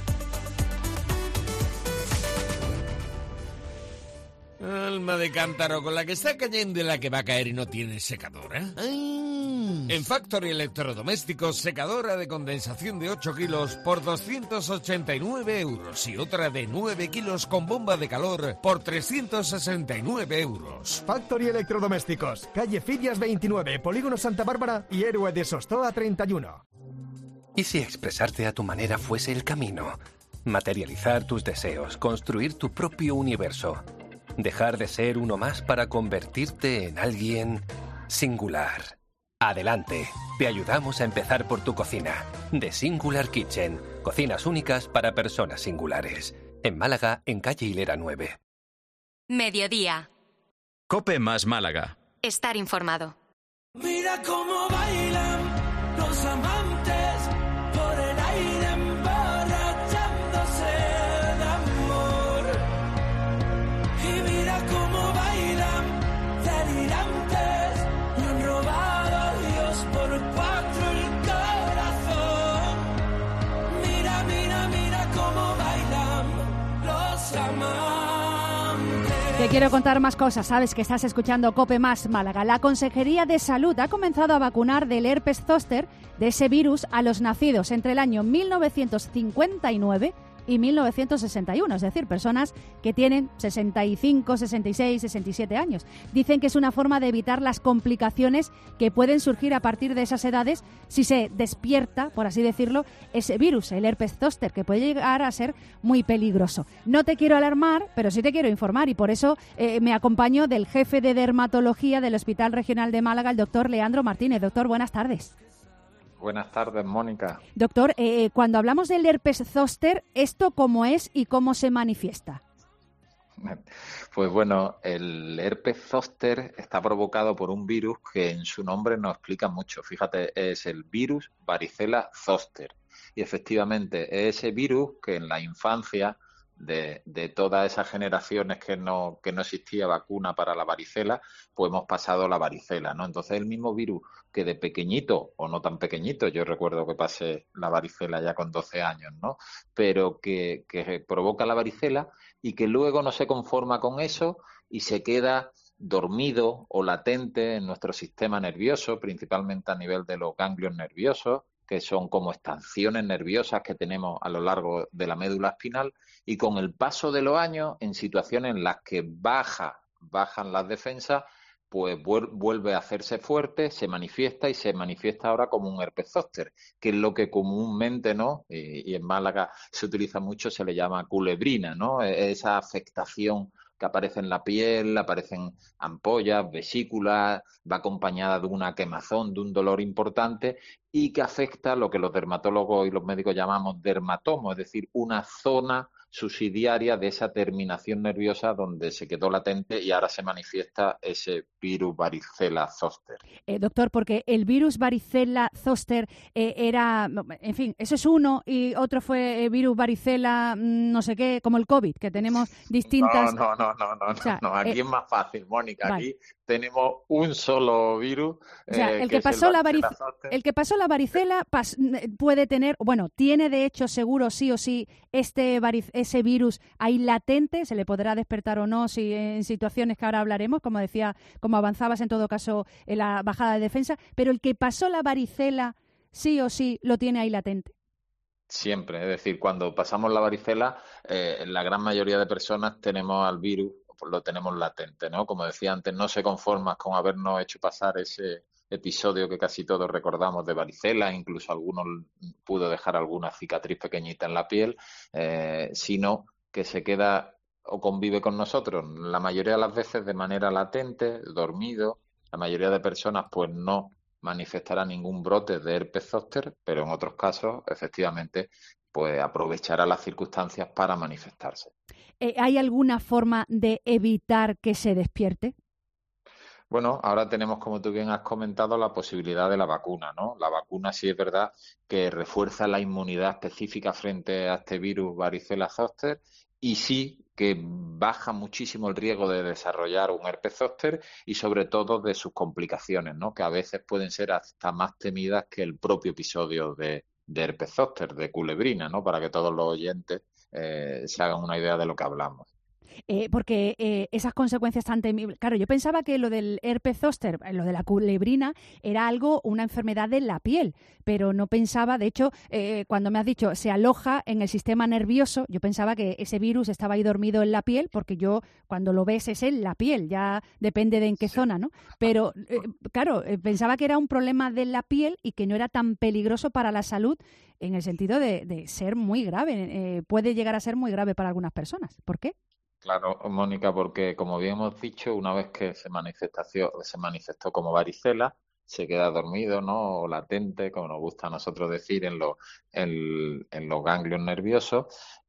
Alma de cántaro, con la que está cayendo y la que va a caer y no tiene secadora. Ay. En Factory Electrodomésticos, secadora de condensación de ocho kilos por doscientos ochenta y nueve euros y otra de nueve kilos con bomba de calor por trescientos sesenta y nueve euros. Factory Electrodomésticos, calle Fidias veintinueve, Polígono Santa Bárbara y Héroe de Sostoa treinta y uno. ¿Y si expresarte a tu manera fuese el camino? Materializar tus deseos, construir tu propio universo. Dejar de ser uno más para convertirte en alguien singular. Adelante, te ayudamos a empezar por tu cocina. The Singular Kitchen, cocinas únicas para personas singulares. En Málaga, en calle Hilera nueve. Mediodía. COPE más Málaga. Estar informado. Mira cómo bailan los amantes por el aire emborrachándose de amor. Y mira cómo bailan delirantes, le han robado a Dios por cuatro el corazón. Mira, mira, mira cómo bailan los amantes. Te quiero contar más cosas. Sabes que estás escuchando COPE más Málaga. La Consejería de Salud ha comenzado a vacunar del herpes zóster, de ese virus, a los nacidos entre el año mil novecientos cincuenta y nueve y mil novecientos sesenta y uno, es decir, personas que tienen sesenta y cinco, sesenta y seis, sesenta y siete años. Dicen que es una forma de evitar las complicaciones que pueden surgir a partir de esas edades si se despierta, por así decirlo, ese virus, el herpes zóster, que puede llegar a ser muy peligroso. No te quiero alarmar, pero sí te quiero informar y por eso eh, me acompaño del jefe de dermatología del Hospital Regional de Málaga, el doctor Leandro Martínez. Doctor, buenas tardes. Buenas tardes, Mónica. Doctor, eh, cuando hablamos del herpes zóster, ¿esto cómo es y cómo se manifiesta? Pues bueno, el herpes zóster está provocado por un virus que en su nombre nos explica mucho. Fíjate, es el virus varicela zóster. Y efectivamente, es ese virus que en la infancia de, de todas esas generaciones que no, que no existía vacuna para la varicela, pues hemos pasado la varicela, ¿no? Entonces el mismo virus que de pequeñito, o no tan pequeñito, yo recuerdo que pasé la varicela ya con doce años, ¿no? Pero que, que provoca la varicela y que luego no se conforma con eso y se queda dormido o latente en nuestro sistema nervioso, principalmente a nivel de los ganglios nerviosos, que son como estaciones nerviosas que tenemos a lo largo de la médula espinal, y con el paso de los años, en situaciones en las que baja, bajan las defensas, pues vuelve a hacerse fuerte, se manifiesta y se manifiesta ahora como un herpes zóster, que es lo que comúnmente, ¿no? Y, y en Málaga se utiliza mucho, se le llama culebrina, ¿no? Esa afectación que aparece en la piel, aparecen ampollas, vesículas, va acompañada de una quemazón, de un dolor importante y que afecta lo que los dermatólogos y los médicos llamamos dermatomo, es decir, una zona subsidiaria de esa terminación nerviosa donde se quedó latente y ahora se manifiesta ese virus varicela zoster. Eh, doctor, porque el virus varicela zoster eh, era, en fin, eso es uno y otro fue eh, virus varicela no sé qué, como el COVID, que tenemos distintas... No, no, no, no, no, o sea, no, aquí eh... es más fácil, Mónica, vale. Aquí tenemos un solo virus. O sea, eh, el, que que pasó el, la varic... el que pasó la varicela pas... puede tener, bueno, tiene de hecho seguro sí o sí este varic... ese virus ahí latente, se le podrá despertar o no si en situaciones que ahora hablaremos, como decía, como avanzabas en todo caso en la bajada de defensa, pero el que pasó la varicela sí o sí lo tiene ahí latente. Siempre, es decir, cuando pasamos la varicela, eh, la gran mayoría de personas tenemos al virus, pues lo tenemos latente, ¿no? Como decía antes, no se conforman con habernos hecho pasar ese episodio que casi todos recordamos de varicela, incluso algunos pudo dejar alguna cicatriz pequeñita en la piel, eh, sino que se queda o convive con nosotros, la mayoría de las veces de manera latente, dormido. La mayoría de personas pues no manifestará ningún brote de herpes zóster, pero en otros casos, efectivamente, pues aprovechará las circunstancias para manifestarse. Eh, ¿Hay alguna forma de evitar que se despierte? Bueno, ahora tenemos, como tú bien has comentado, la posibilidad de la vacuna, ¿no? La vacuna sí es verdad que refuerza la inmunidad específica frente a este virus varicela zóster y sí que baja muchísimo el riesgo de desarrollar un herpes zóster y sobre todo de sus complicaciones, ¿no? Que a veces pueden ser hasta más temidas que el propio episodio de, de herpes zóster, de culebrina, ¿no? Para que todos los oyentes eh, se hagan una idea de lo que hablamos. Eh, porque eh, esas consecuencias tan temibles... Claro, yo pensaba que lo del herpes zóster, lo de la culebrina, era algo, una enfermedad de la piel, pero no pensaba, de hecho, eh, cuando me has dicho se aloja en el sistema nervioso, yo pensaba que ese virus estaba ahí dormido en la piel, porque yo, cuando lo ves, es en la piel, ya depende de en qué zona, ¿no? Pero, eh, claro, eh, pensaba que era un problema de la piel y que no era tan peligroso para la salud en el sentido de, de ser muy grave, eh, puede llegar a ser muy grave para algunas personas. ¿Por qué? Claro, Mónica, porque como bien hemos dicho, una vez que se manifestó, se manifestó como varicela, se queda dormido, ¿no? O latente, como nos gusta a nosotros decir, en, lo, en, en los ganglios nerviosos.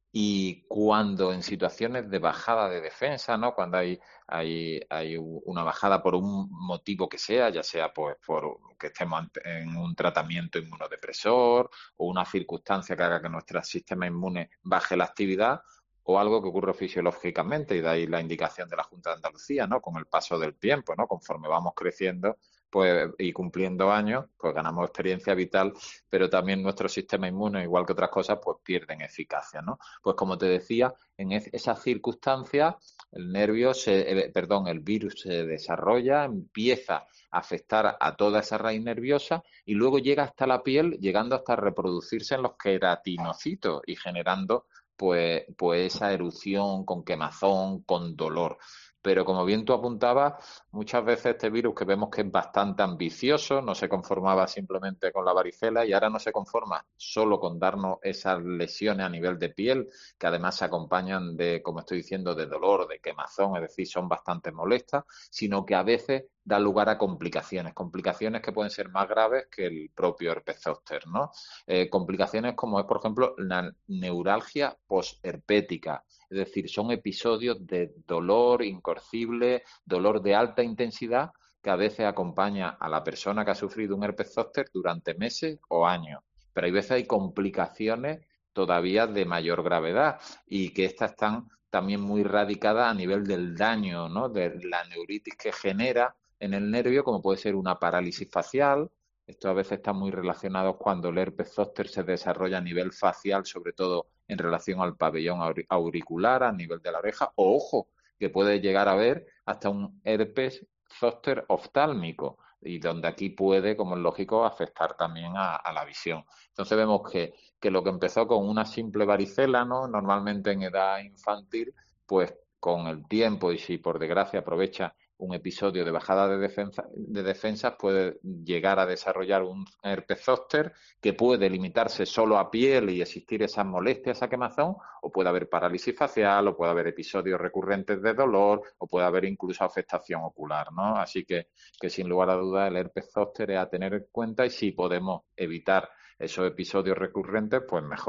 Y cuando en situaciones de bajada de defensa, ¿no? Cuando hay, hay, hay una bajada por un motivo que sea, ya sea pues por que estemos en un tratamiento inmunodepresor o una circunstancia que haga que nuestro sistema inmune baje la actividad, o algo que ocurre fisiológicamente, y de ahí la indicación de la Junta de Andalucía, ¿no? Con el paso del tiempo, ¿no? Conforme vamos creciendo pues y cumpliendo años, pues ganamos experiencia vital, pero también nuestro sistema inmune, igual que otras cosas, pues pierden eficacia, ¿no? Pues como te decía, en esas circunstancias, el nervio, se, eh, perdón, el virus se desarrolla, empieza a afectar a toda esa raíz nerviosa y luego llega hasta la piel, llegando hasta reproducirse en los queratinocitos y generando Pues, pues esa erupción con quemazón, con dolor. Pero como bien tú apuntabas, muchas veces este virus que vemos que es bastante ambicioso, no se conformaba simplemente con la varicela y ahora no se conforma solo con darnos esas lesiones a nivel de piel, que además se acompañan de, como estoy diciendo, de dolor, de quemazón, es decir, son bastante molestas, sino que a veces da lugar a complicaciones, complicaciones que pueden ser más graves que el propio herpes zóster, ¿no? Eh, complicaciones como es, por ejemplo, la neuralgia posherpética, es decir, son episodios de dolor incoercible, dolor de alta intensidad, que a veces acompaña a la persona que ha sufrido un herpes zóster durante meses o años. Pero hay veces hay complicaciones todavía de mayor gravedad y que estas están también muy radicadas a nivel del daño, ¿no? De la neuritis que genera en el nervio, como puede ser una parálisis facial. Esto a veces está muy relacionado cuando el herpes zóster se desarrolla a nivel facial, sobre todo en relación al pabellón auricular, a nivel de la oreja, o ojo, que puede llegar a haber hasta un herpes zóster oftálmico, y donde aquí puede, como es lógico, afectar también a, a la visión. Entonces vemos que, que lo que empezó con una simple varicela, ¿no? Normalmente en edad infantil, pues con el tiempo, y si por desgracia aprovecha un episodio de bajada de defensa, de defensas, puede llegar a desarrollar un herpes zóster que puede limitarse solo a piel y existir esas molestias, esa quemazón, o puede haber parálisis facial, o puede haber episodios recurrentes de dolor, o puede haber incluso afectación ocular, ¿no? Así que, que sin lugar a dudas el herpes zóster es a tener en cuenta, y si podemos evitar esos episodios recurrentes, pues mejor.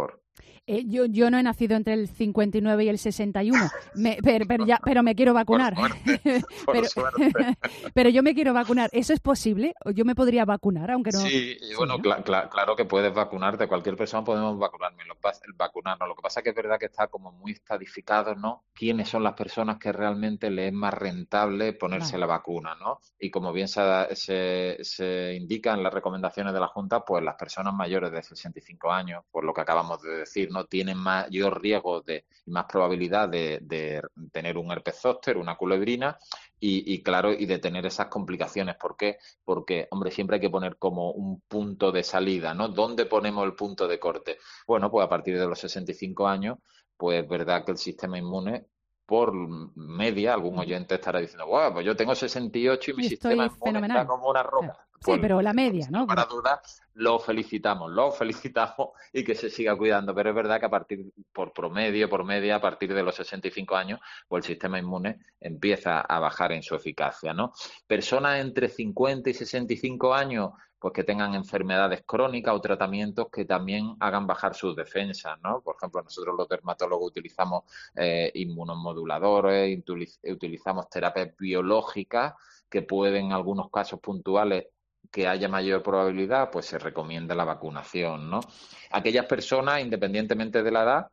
Eh, yo, yo no he nacido entre el cincuenta y nueve y el sesenta y uno, me, pero, pero, ya, pero me quiero vacunar. Por suerte, por pero, suerte. pero yo me quiero vacunar. ¿Eso es posible? ¿O yo me podría vacunar, aunque no...? Sí, y bueno, ¿no? cla- cla- claro que puedes vacunarte. Cualquier persona podemos vacunarnos. Lo, pas- vacunarnos. Lo que pasa es que es verdad que está como muy estadificado, ¿no? ¿Quiénes son las personas que realmente les es más rentable ponerse Vale. la vacuna, ¿no? Y como bien se, se, se indica en las recomendaciones de la Junta, pues las personas mayores de sesenta y cinco años, por lo que acabamos de decir, ¿no? Tienen mayor riesgo de, y más probabilidad de, de tener un herpes zóster, una culebrina, y, y claro, y de tener esas complicaciones. ¿Por qué? Porque, hombre, siempre hay que poner como un punto de salida, ¿no? ¿Dónde ponemos el punto de corte? Bueno, pues a partir de los sesenta y cinco años, pues es verdad que el sistema inmune, por media, algún oyente estará diciendo, wow, pues yo tengo sesenta y ocho y mi Y sistema estoy inmune fenomenal. está como una roca. Sí, Pues, pero la media, ¿no? para dudas, lo felicitamos, lo felicitamos y que se siga cuidando. Pero es verdad que a partir, por promedio, por media, a partir de los sesenta y cinco años, pues el sistema inmune empieza a bajar en su eficacia, ¿no? Personas entre cincuenta y sesenta y cinco años, pues que tengan enfermedades crónicas o tratamientos que también hagan bajar sus defensas, ¿no? Por ejemplo, nosotros los dermatólogos utilizamos eh, inmunomoduladores, utiliz- utilizamos terapias biológicas que pueden, en algunos casos puntuales, que haya mayor probabilidad, pues se recomienda la vacunación, ¿no? Aquellas personas, independientemente de la edad,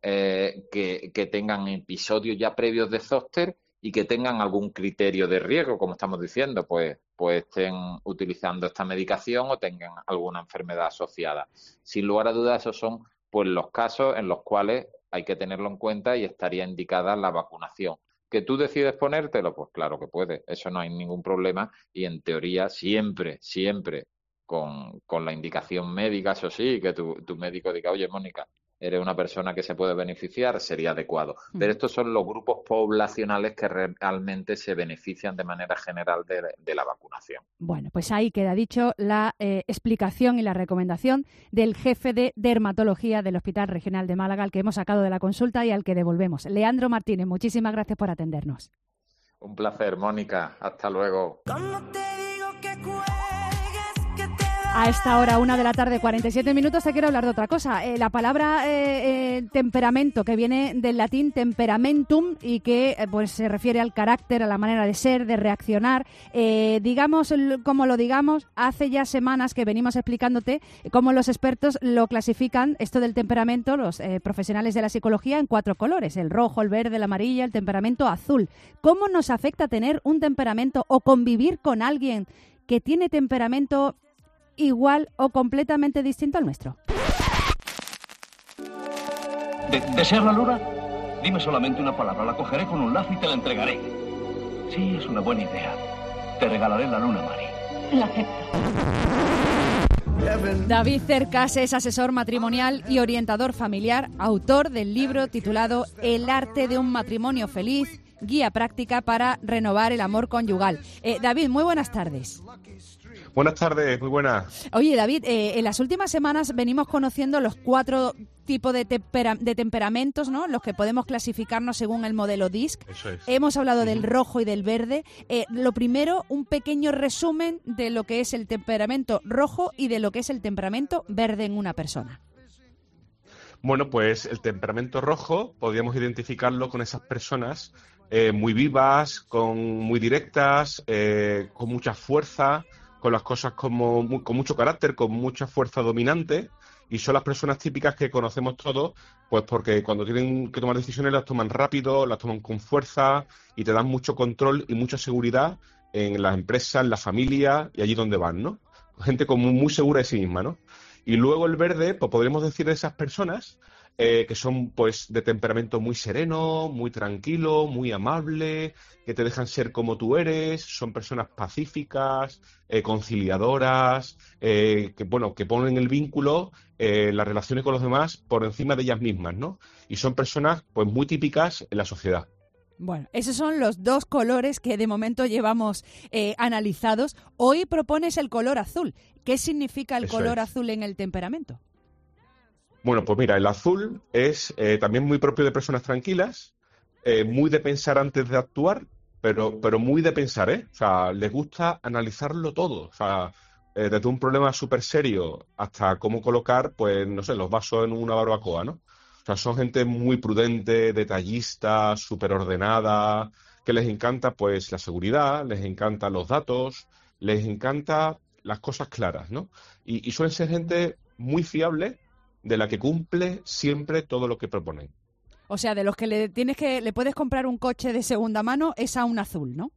eh, que, que tengan episodios ya previos de zóster y que tengan algún criterio de riesgo, como estamos diciendo, pues, pues estén utilizando esta medicación o tengan alguna enfermedad asociada. Sin lugar a dudas, esos son pues los casos en los cuales hay que tenerlo en cuenta y estaría indicada la vacunación. ¿Que tú decides ponértelo? Pues claro que puedes, eso no hay ningún problema y en teoría siempre, siempre con, con la indicación médica, eso sí, que tu, tu médico diga, oye, Mónica, eres una persona que se puede beneficiar, sería adecuado. Pero estos son los grupos poblacionales que realmente se benefician de manera general de, de la vacunación. Bueno, pues ahí queda dicho la eh, explicación y la recomendación del jefe de dermatología del Hospital Regional de Málaga, al que hemos sacado de la consulta y al que devolvemos. Leandro Martínez, muchísimas gracias por atendernos. Un placer, Mónica. Hasta luego. A esta hora, una de la tarde, cuarenta y siete minutos, te quiero hablar de otra cosa. Eh, la palabra eh, eh, temperamento, que viene del latín temperamentum y que eh, pues se refiere al carácter, a la manera de ser, de reaccionar. Eh, digamos, como lo digamos, hace ya semanas que venimos explicándote cómo los expertos lo clasifican, esto del temperamento, los eh, profesionales de la psicología, en cuatro colores: el rojo, el verde, el amarillo, el temperamento azul. ¿Cómo nos afecta tener un temperamento o convivir con alguien que tiene temperamento igual o completamente distinto al nuestro? ¿De ¿Deseas la luna? Dime solamente una palabra, la cogeré con un lazo y te la entregaré. Sí, es una buena idea. Te regalaré la luna, Mari. La acepto. David Cercas es asesor matrimonial y orientador familiar, autor del libro titulado El arte de un matrimonio feliz, guía práctica para renovar el amor conyugal. Eh, David, muy buenas tardes. Buenas tardes, muy buenas. Oye, David, eh, en las últimas semanas venimos conociendo los cuatro tipos de, tempera- de temperamentos, ¿no? Los que podemos clasificarnos según el modelo D I S C. Eso es. Hemos hablado del rojo y del verde. Eh, lo primero, un pequeño resumen de lo que es el temperamento rojo y de lo que es el temperamento verde en una persona. Bueno, pues el temperamento rojo podríamos identificarlo con esas personas eh, muy vivas, con muy directas, eh, con mucha fuerza, con las cosas como mu- con mucho carácter, con mucha fuerza dominante, y son las personas típicas que conocemos todos, pues porque cuando tienen que tomar decisiones las toman rápido, las toman con fuerza y te dan mucho control y mucha seguridad en las empresas, en la familia y allí donde van, ¿no? Gente como muy segura de sí misma, ¿no? Y luego el verde, pues podríamos decir de esas personas eh, que son pues de temperamento muy sereno, muy tranquilo, muy amable, que te dejan ser como tú eres, son personas pacíficas, eh, conciliadoras, eh, que bueno, que ponen el vínculo, eh, las relaciones con los demás por encima de ellas mismas, ¿no? Y son personas pues muy típicas en la sociedad. Bueno, esos son los dos colores que de momento llevamos eh, analizados. Hoy propones el color azul. ¿Qué significa el Eso color es. azul en el temperamento? Bueno, pues mira, el azul es eh, también muy propio de personas tranquilas, eh, muy de pensar antes de actuar, pero, pero muy de pensar, ¿eh? O sea, les gusta analizarlo todo. O sea, eh, desde un problema súper serio hasta cómo colocar, pues, no sé, los vasos en una barbacoa, ¿no? O sea, son gente muy prudente, detallista, súper ordenada, que les encanta, pues, la seguridad, les encantan los datos, les encanta las cosas claras, ¿no? Y, y suelen ser gente muy fiable, de la que cumple siempre todo lo que proponen. O sea, de los que le tienes que le puedes comprar un coche de segunda mano, es a un azul, ¿no?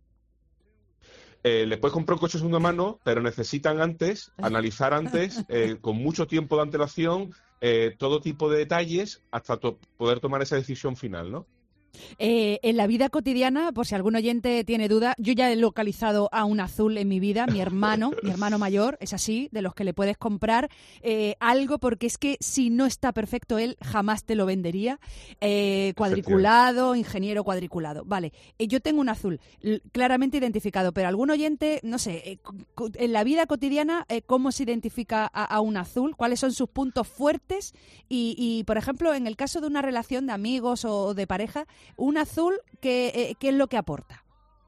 Eh, le puedes comprar un coche de segunda mano, pero necesitan antes, analizar antes, eh, con mucho tiempo de antelación, eh, todo tipo de detalles hasta to- poder tomar esa decisión final, ¿no? Eh, en la vida cotidiana, por si algún oyente tiene duda, yo ya he localizado a un azul en mi vida, mi hermano, mi hermano mayor, es así, de los que le puedes comprar eh, algo, porque es que si no está perfecto él, jamás te lo vendería. Eh, cuadriculado, ingeniero cuadriculado. Vale, eh, yo tengo un azul l- claramente identificado, pero algún oyente, no sé, eh, co- en la vida cotidiana, eh, ¿cómo se identifica a, a un azul? ¿Cuáles son sus puntos fuertes? Y, y, por ejemplo, en el caso de una relación de amigos o de pareja, un azul, ¿qué, eh, ¿qué es lo que aporta?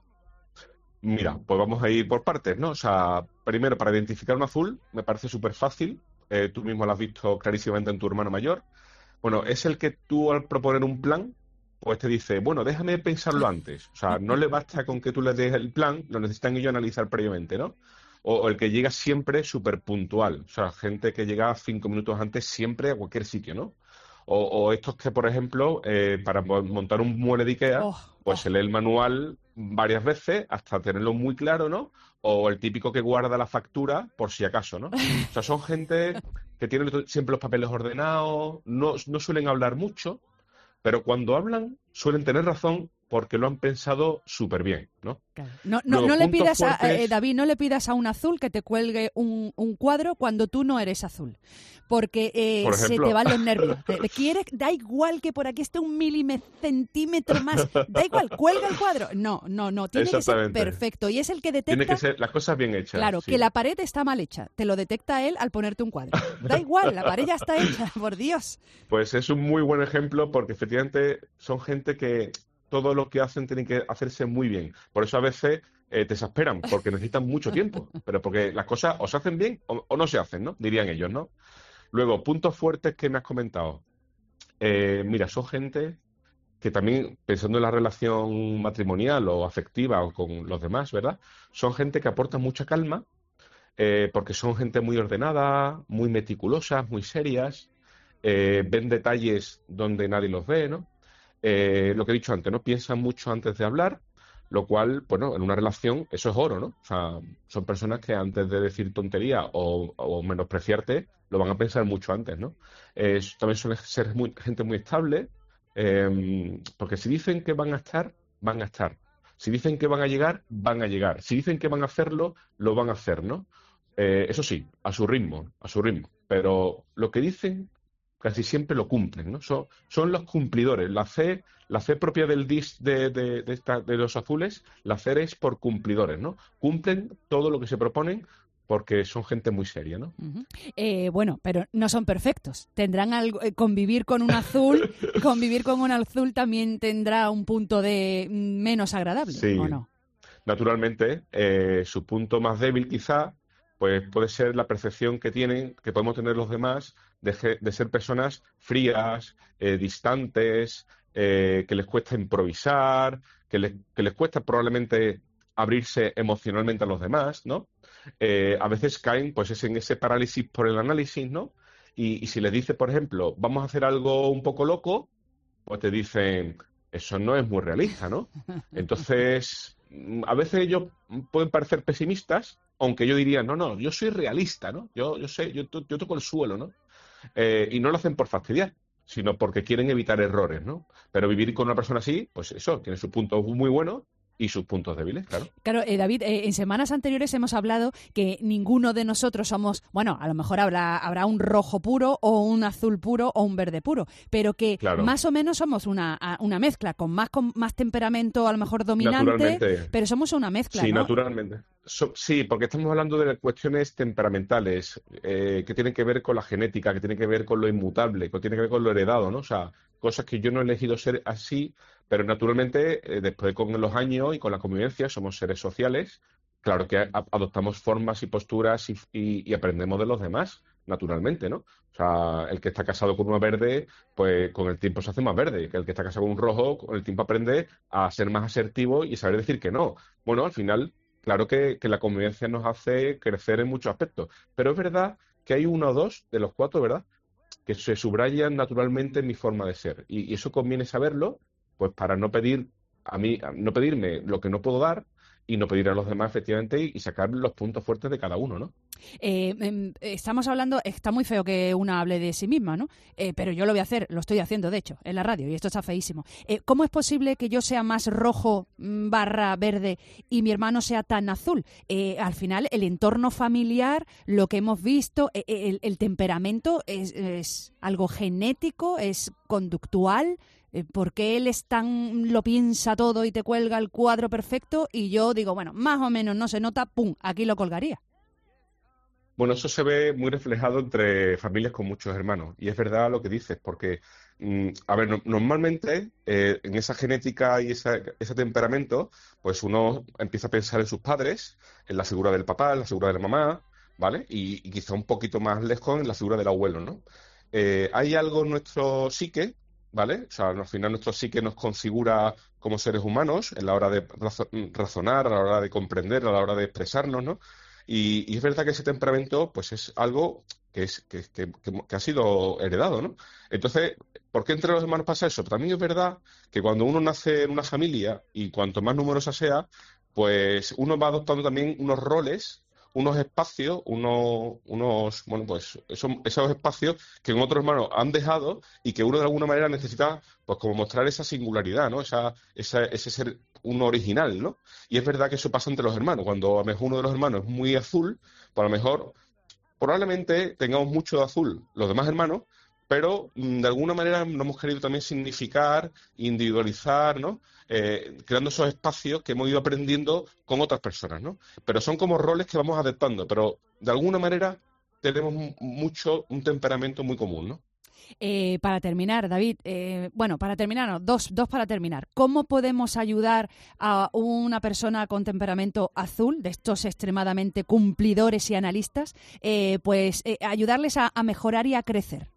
Mira, pues vamos a ir por partes, ¿no? O sea, primero, para identificar un azul, me parece súper fácil. Eh, tú mismo lo has visto clarísimamente en tu hermano mayor. Bueno, es el que tú, al proponer un plan, pues te dice, bueno, déjame pensarlo antes. O sea, no le basta con que tú le des el plan, lo necesitan ellos analizar previamente, ¿no? O, o el que llega siempre súper puntual. O sea, gente que llega cinco minutos antes siempre a cualquier sitio, ¿no? O, o estos que, por ejemplo, eh, para mo- montar un mueble de Ikea, Oh, pues se lee el manual varias veces hasta tenerlo muy claro, ¿no? O el típico que guarda la factura por si acaso, ¿no? O sea, son gente que tienen to- siempre los papeles ordenados, no, no suelen hablar mucho, pero cuando hablan suelen tener razón porque lo han pensado súper bien, ¿no? No, no, Luego, no le puntos pidas a, fuertes. eh, David, no le pidas a un azul que te cuelgue un, un cuadro cuando tú no eres azul, porque eh, Por se ejemplo. te van los nervios. Te, te quieres, da igual que por aquí esté un milímetro, centímetro más, da igual, cuelga el cuadro. No, no, no, tiene que ser Exactamente. perfecto y es el que detecta. Tiene que ser las cosas bien hechas. Claro, sí. que la pared está mal hecha, te lo detecta él al ponerte un cuadro. Da igual, la pared ya está hecha, por Dios. Pues es un muy buen ejemplo porque efectivamente son gente que todo lo que hacen tiene que hacerse muy bien. Por eso a veces eh, te exasperan, porque necesitan mucho tiempo. Pero porque las cosas o se hacen bien o, o no se hacen, ¿no? Dirían ellos, ¿no? Luego, puntos fuertes que me has comentado. Eh, mira, son gente que también, pensando en la relación matrimonial o afectiva o con los demás, ¿verdad? Son gente que aporta mucha calma, eh, porque son gente muy ordenada, muy meticulosas, muy serias, eh, ven detalles donde nadie los ve, ¿no? Eh, lo que he dicho antes, ¿no? Piensan mucho antes de hablar, lo cual, bueno, en una relación eso es oro, ¿no? O sea, son personas que antes de decir tontería o, o menospreciarte, lo van a pensar mucho antes, ¿no? Eh, también suelen ser muy, gente muy estable, eh, porque si dicen que van a estar, van a estar. Si dicen que van a llegar, van a llegar. Si dicen que van a hacerlo, lo van a hacer, ¿no? Eh, eso sí, a su ritmo, a su ritmo. Pero lo que dicen casi siempre lo cumplen, ¿no? Son, son los cumplidores. La fe, la fe propia del D I S de, de, de, esta- de los azules, la fe es por cumplidores, ¿no? Cumplen todo lo que se proponen porque son gente muy seria, ¿no? Ujú. Eh, bueno, pero no son perfectos. Tendrán algo, eh, convivir con un azul, convivir con un azul también tendrá un punto de mm, menos agradable, Sí. ¿o no? Naturalmente, eh, su punto más débil quizá, pues puede ser la percepción que tienen, que podemos tener los demás, de, ge- de ser personas frías, eh, distantes, eh, que les cuesta improvisar, que les, que les cuesta probablemente abrirse emocionalmente a los demás, ¿no? Eh, a veces caen pues es en ese parálisis por el análisis, ¿no? Y, y si les dice, por ejemplo, vamos a hacer algo un poco loco, pues te dicen, eso no es muy realista, ¿no? Entonces, mm, a veces ellos pueden parecer pesimistas, aunque yo diría, no, no, yo soy realista, ¿no? Yo, yo sé, yo, to- yo toco el suelo, ¿no? Eh, y no lo hacen por fastidiar, sino porque quieren evitar errores, ¿no? Pero vivir con una persona así, pues eso, tiene sus puntos muy buenos y sus puntos débiles, claro. Claro, eh, David, eh, en semanas anteriores hemos hablado que ninguno de nosotros somos, bueno, a lo mejor habrá, habrá un rojo puro o un azul puro o un verde puro, pero que Claro. más o menos somos una, a- una mezcla, con más, con más temperamento a lo mejor dominante, Naturalmente. pero somos una mezcla, Sí, ¿no? naturalmente. So- sí, porque estamos hablando de cuestiones temperamentales, eh, que tienen que ver con la genética, que tienen que ver con lo inmutable, que tienen que ver con lo heredado, ¿no? O sea, cosas que yo no he elegido ser así, pero naturalmente, eh, después con los años y con la convivencia, somos seres sociales claro que a- adoptamos formas y posturas y, y- y aprendemos de los demás, naturalmente, ¿no? O sea, el que está casado con uno verde, pues con el tiempo se hace más verde. Que el que está casado con un rojo, con el tiempo aprende a ser más asertivo y saber decir que no. Bueno, al final, claro que, que la convivencia nos hace crecer en muchos aspectos. Pero es verdad que hay uno o dos de los cuatro, ¿verdad?, que se subrayan naturalmente en mi forma de ser. Y, y eso conviene saberlo, pues para no pedir a mí, no pedirme lo que no puedo dar y no pedir a los demás, efectivamente, y, y sacar los puntos fuertes de cada uno, ¿no? Eh, em, estamos hablando, está muy feo que una hable de sí misma, ¿no? Eh, pero yo lo voy a hacer, lo estoy haciendo, de hecho, en la radio, y esto está feísimo. Eh, ¿Cómo es posible que yo sea más rojo mm, barra verde y mi hermano sea tan azul? Eh, al final, el entorno familiar, lo que hemos visto, eh, el, el temperamento es, es algo genético, es conductual. Eh, ¿Por qué él es tan, lo piensa todo y te cuelga el cuadro perfecto? Y yo digo, bueno, más o menos no se nota, pum, aquí lo colgaría. Bueno, eso se ve muy reflejado entre familias con muchos hermanos. Y es verdad lo que dices, porque, mm, a ver, no- normalmente eh, en esa genética y esa- ese temperamento, pues uno empieza a pensar en sus padres, en la figura del papá, en la figura de la mamá, ¿vale? Y, y quizá un poquito más lejos en la figura del abuelo, ¿no? Eh, hay algo en nuestro psique, ¿vale? O sea, al final nuestro psique nos configura como seres humanos en la hora de razo- razonar, a la hora de comprender, a la hora de expresarnos, ¿no? Y, y es verdad que ese temperamento, pues es algo que, es, que, que- que- que ha sido heredado, ¿no? Entonces, ¿por qué entre los hermanos pasa eso? También es verdad que cuando uno nace en una familia y cuanto más numerosa sea, pues uno va adoptando también unos roles, unos espacios, unos, unos bueno, pues esos, esos espacios que en otros hermanos han dejado y que uno de alguna manera necesita, pues como mostrar esa singularidad, ¿no? Esa, esa, ese ser uno original, ¿no? Y es verdad que eso pasa entre los hermanos. Cuando a lo mejor uno de los hermanos es muy azul, pues a lo mejor probablemente tengamos mucho de azul los demás hermanos, pero mm, de alguna manera no hemos querido también significar, individualizar, ¿no? Eh, creando esos espacios que hemos ido aprendiendo con otras personas, ¿no? Pero son como roles que vamos adaptando, pero de alguna manera tenemos mu- mucho un temperamento muy común, ¿no? Eh, para terminar, David, eh, bueno, para terminar, no, dos, dos para terminar. ¿Cómo podemos ayudar a una persona con temperamento azul, de estos extremadamente cumplidores y analistas, eh, pues eh, ayudarles a, a mejorar y a crecer?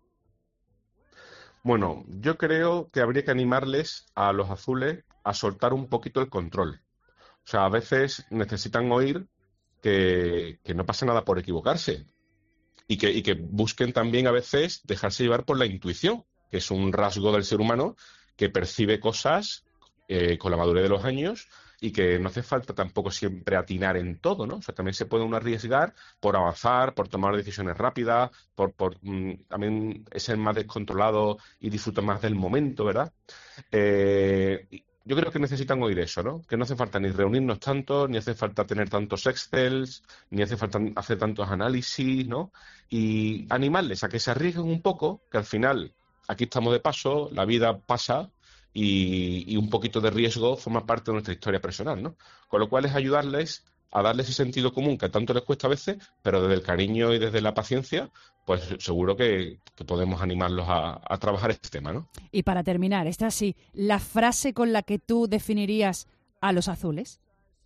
Bueno, yo creo que habría que animarles a los azules a soltar un poquito el control. O sea, a veces necesitan oír que, que no pasa nada por equivocarse y que, y que busquen también a veces dejarse llevar por la intuición, que es un rasgo del ser humano que percibe cosas eh, con la madurez de los años y que no hace falta tampoco siempre atinar en todo, ¿no? O sea, también se puede uno arriesgar por avanzar, por tomar decisiones rápidas, por, por mm, también ser más descontrolado y disfrutar más del momento, ¿verdad? Eh, y yo creo que necesitan oír eso, ¿no? Que no hace falta ni reunirnos tanto, ni hace falta tener tantos Excels, ni hace falta hacer tantos análisis, ¿no? Y animarles a que se arriesguen un poco, que al final aquí estamos de paso, la vida pasa y, y un poquito de riesgo forma parte de nuestra historia personal, ¿no? Con lo cual es ayudarles a darles ese sentido común que tanto les cuesta a veces, pero desde el cariño y desde la paciencia, pues seguro que, que podemos animarlos a, a trabajar este tema, ¿no? Y para terminar, esta sí, la frase con la que tú definirías a los azules.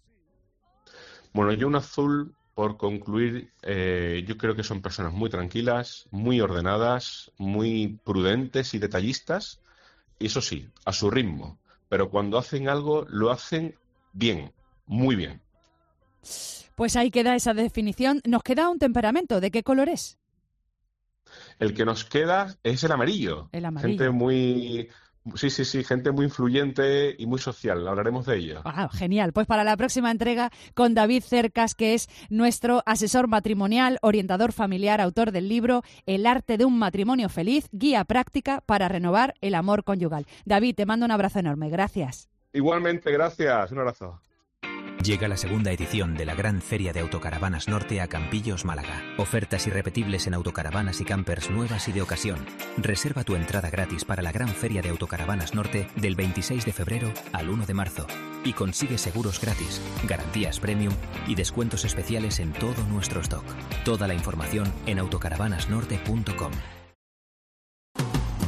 Bueno, yo un azul, por concluir, eh, yo creo que son personas muy tranquilas, muy ordenadas, muy prudentes y detallistas, y eso sí, a su ritmo, pero cuando hacen algo, lo hacen bien, muy bien. Pues ahí queda esa definición. Nos queda un temperamento. ¿De qué color es? El que nos queda es el amarillo. El amarillo. Gente muy... Sí, sí, sí, gente muy influyente y muy social. Hablaremos de ello. Ah, genial. Pues para la próxima entrega con David Cercas, que es nuestro asesor matrimonial, orientador familiar, autor del libro El arte de un matrimonio feliz, guía práctica para renovar el amor conyugal. David, te mando un abrazo enorme. Gracias. Igualmente, gracias. Un abrazo. Llega la segunda edición de la Gran Feria de Autocaravanas Norte a Campillos, Málaga. Ofertas irrepetibles en autocaravanas y campers nuevas y de ocasión. Reserva tu entrada gratis para la Gran Feria de Autocaravanas Norte del veintiséis de febrero al uno de marzo. Y consigue seguros gratis, garantías premium y descuentos especiales en todo nuestro stock. Toda la información en autocaravanas norte punto com.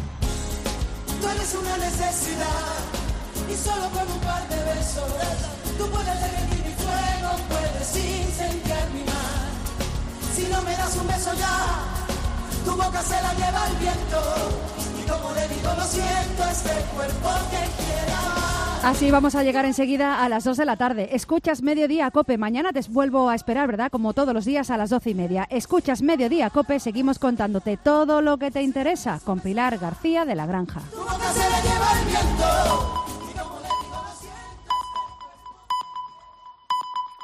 Tú eres una necesidad y solo con un par de besos Tú puedes derretir mi fuego, puedes incendiar mi mar. Si no me das un beso ya, tu boca se la lleva el viento. Y como le digo lo siento, este cuerpo que quiera más. Así vamos a llegar enseguida a las dos de la tarde. Escuchas Mediodía Cope. Mañana te vuelvo a esperar, ¿verdad? Como todos los días a las doce y media. Escuchas Mediodía Cope. Seguimos contándote todo lo que te interesa con Pilar García de la Granja.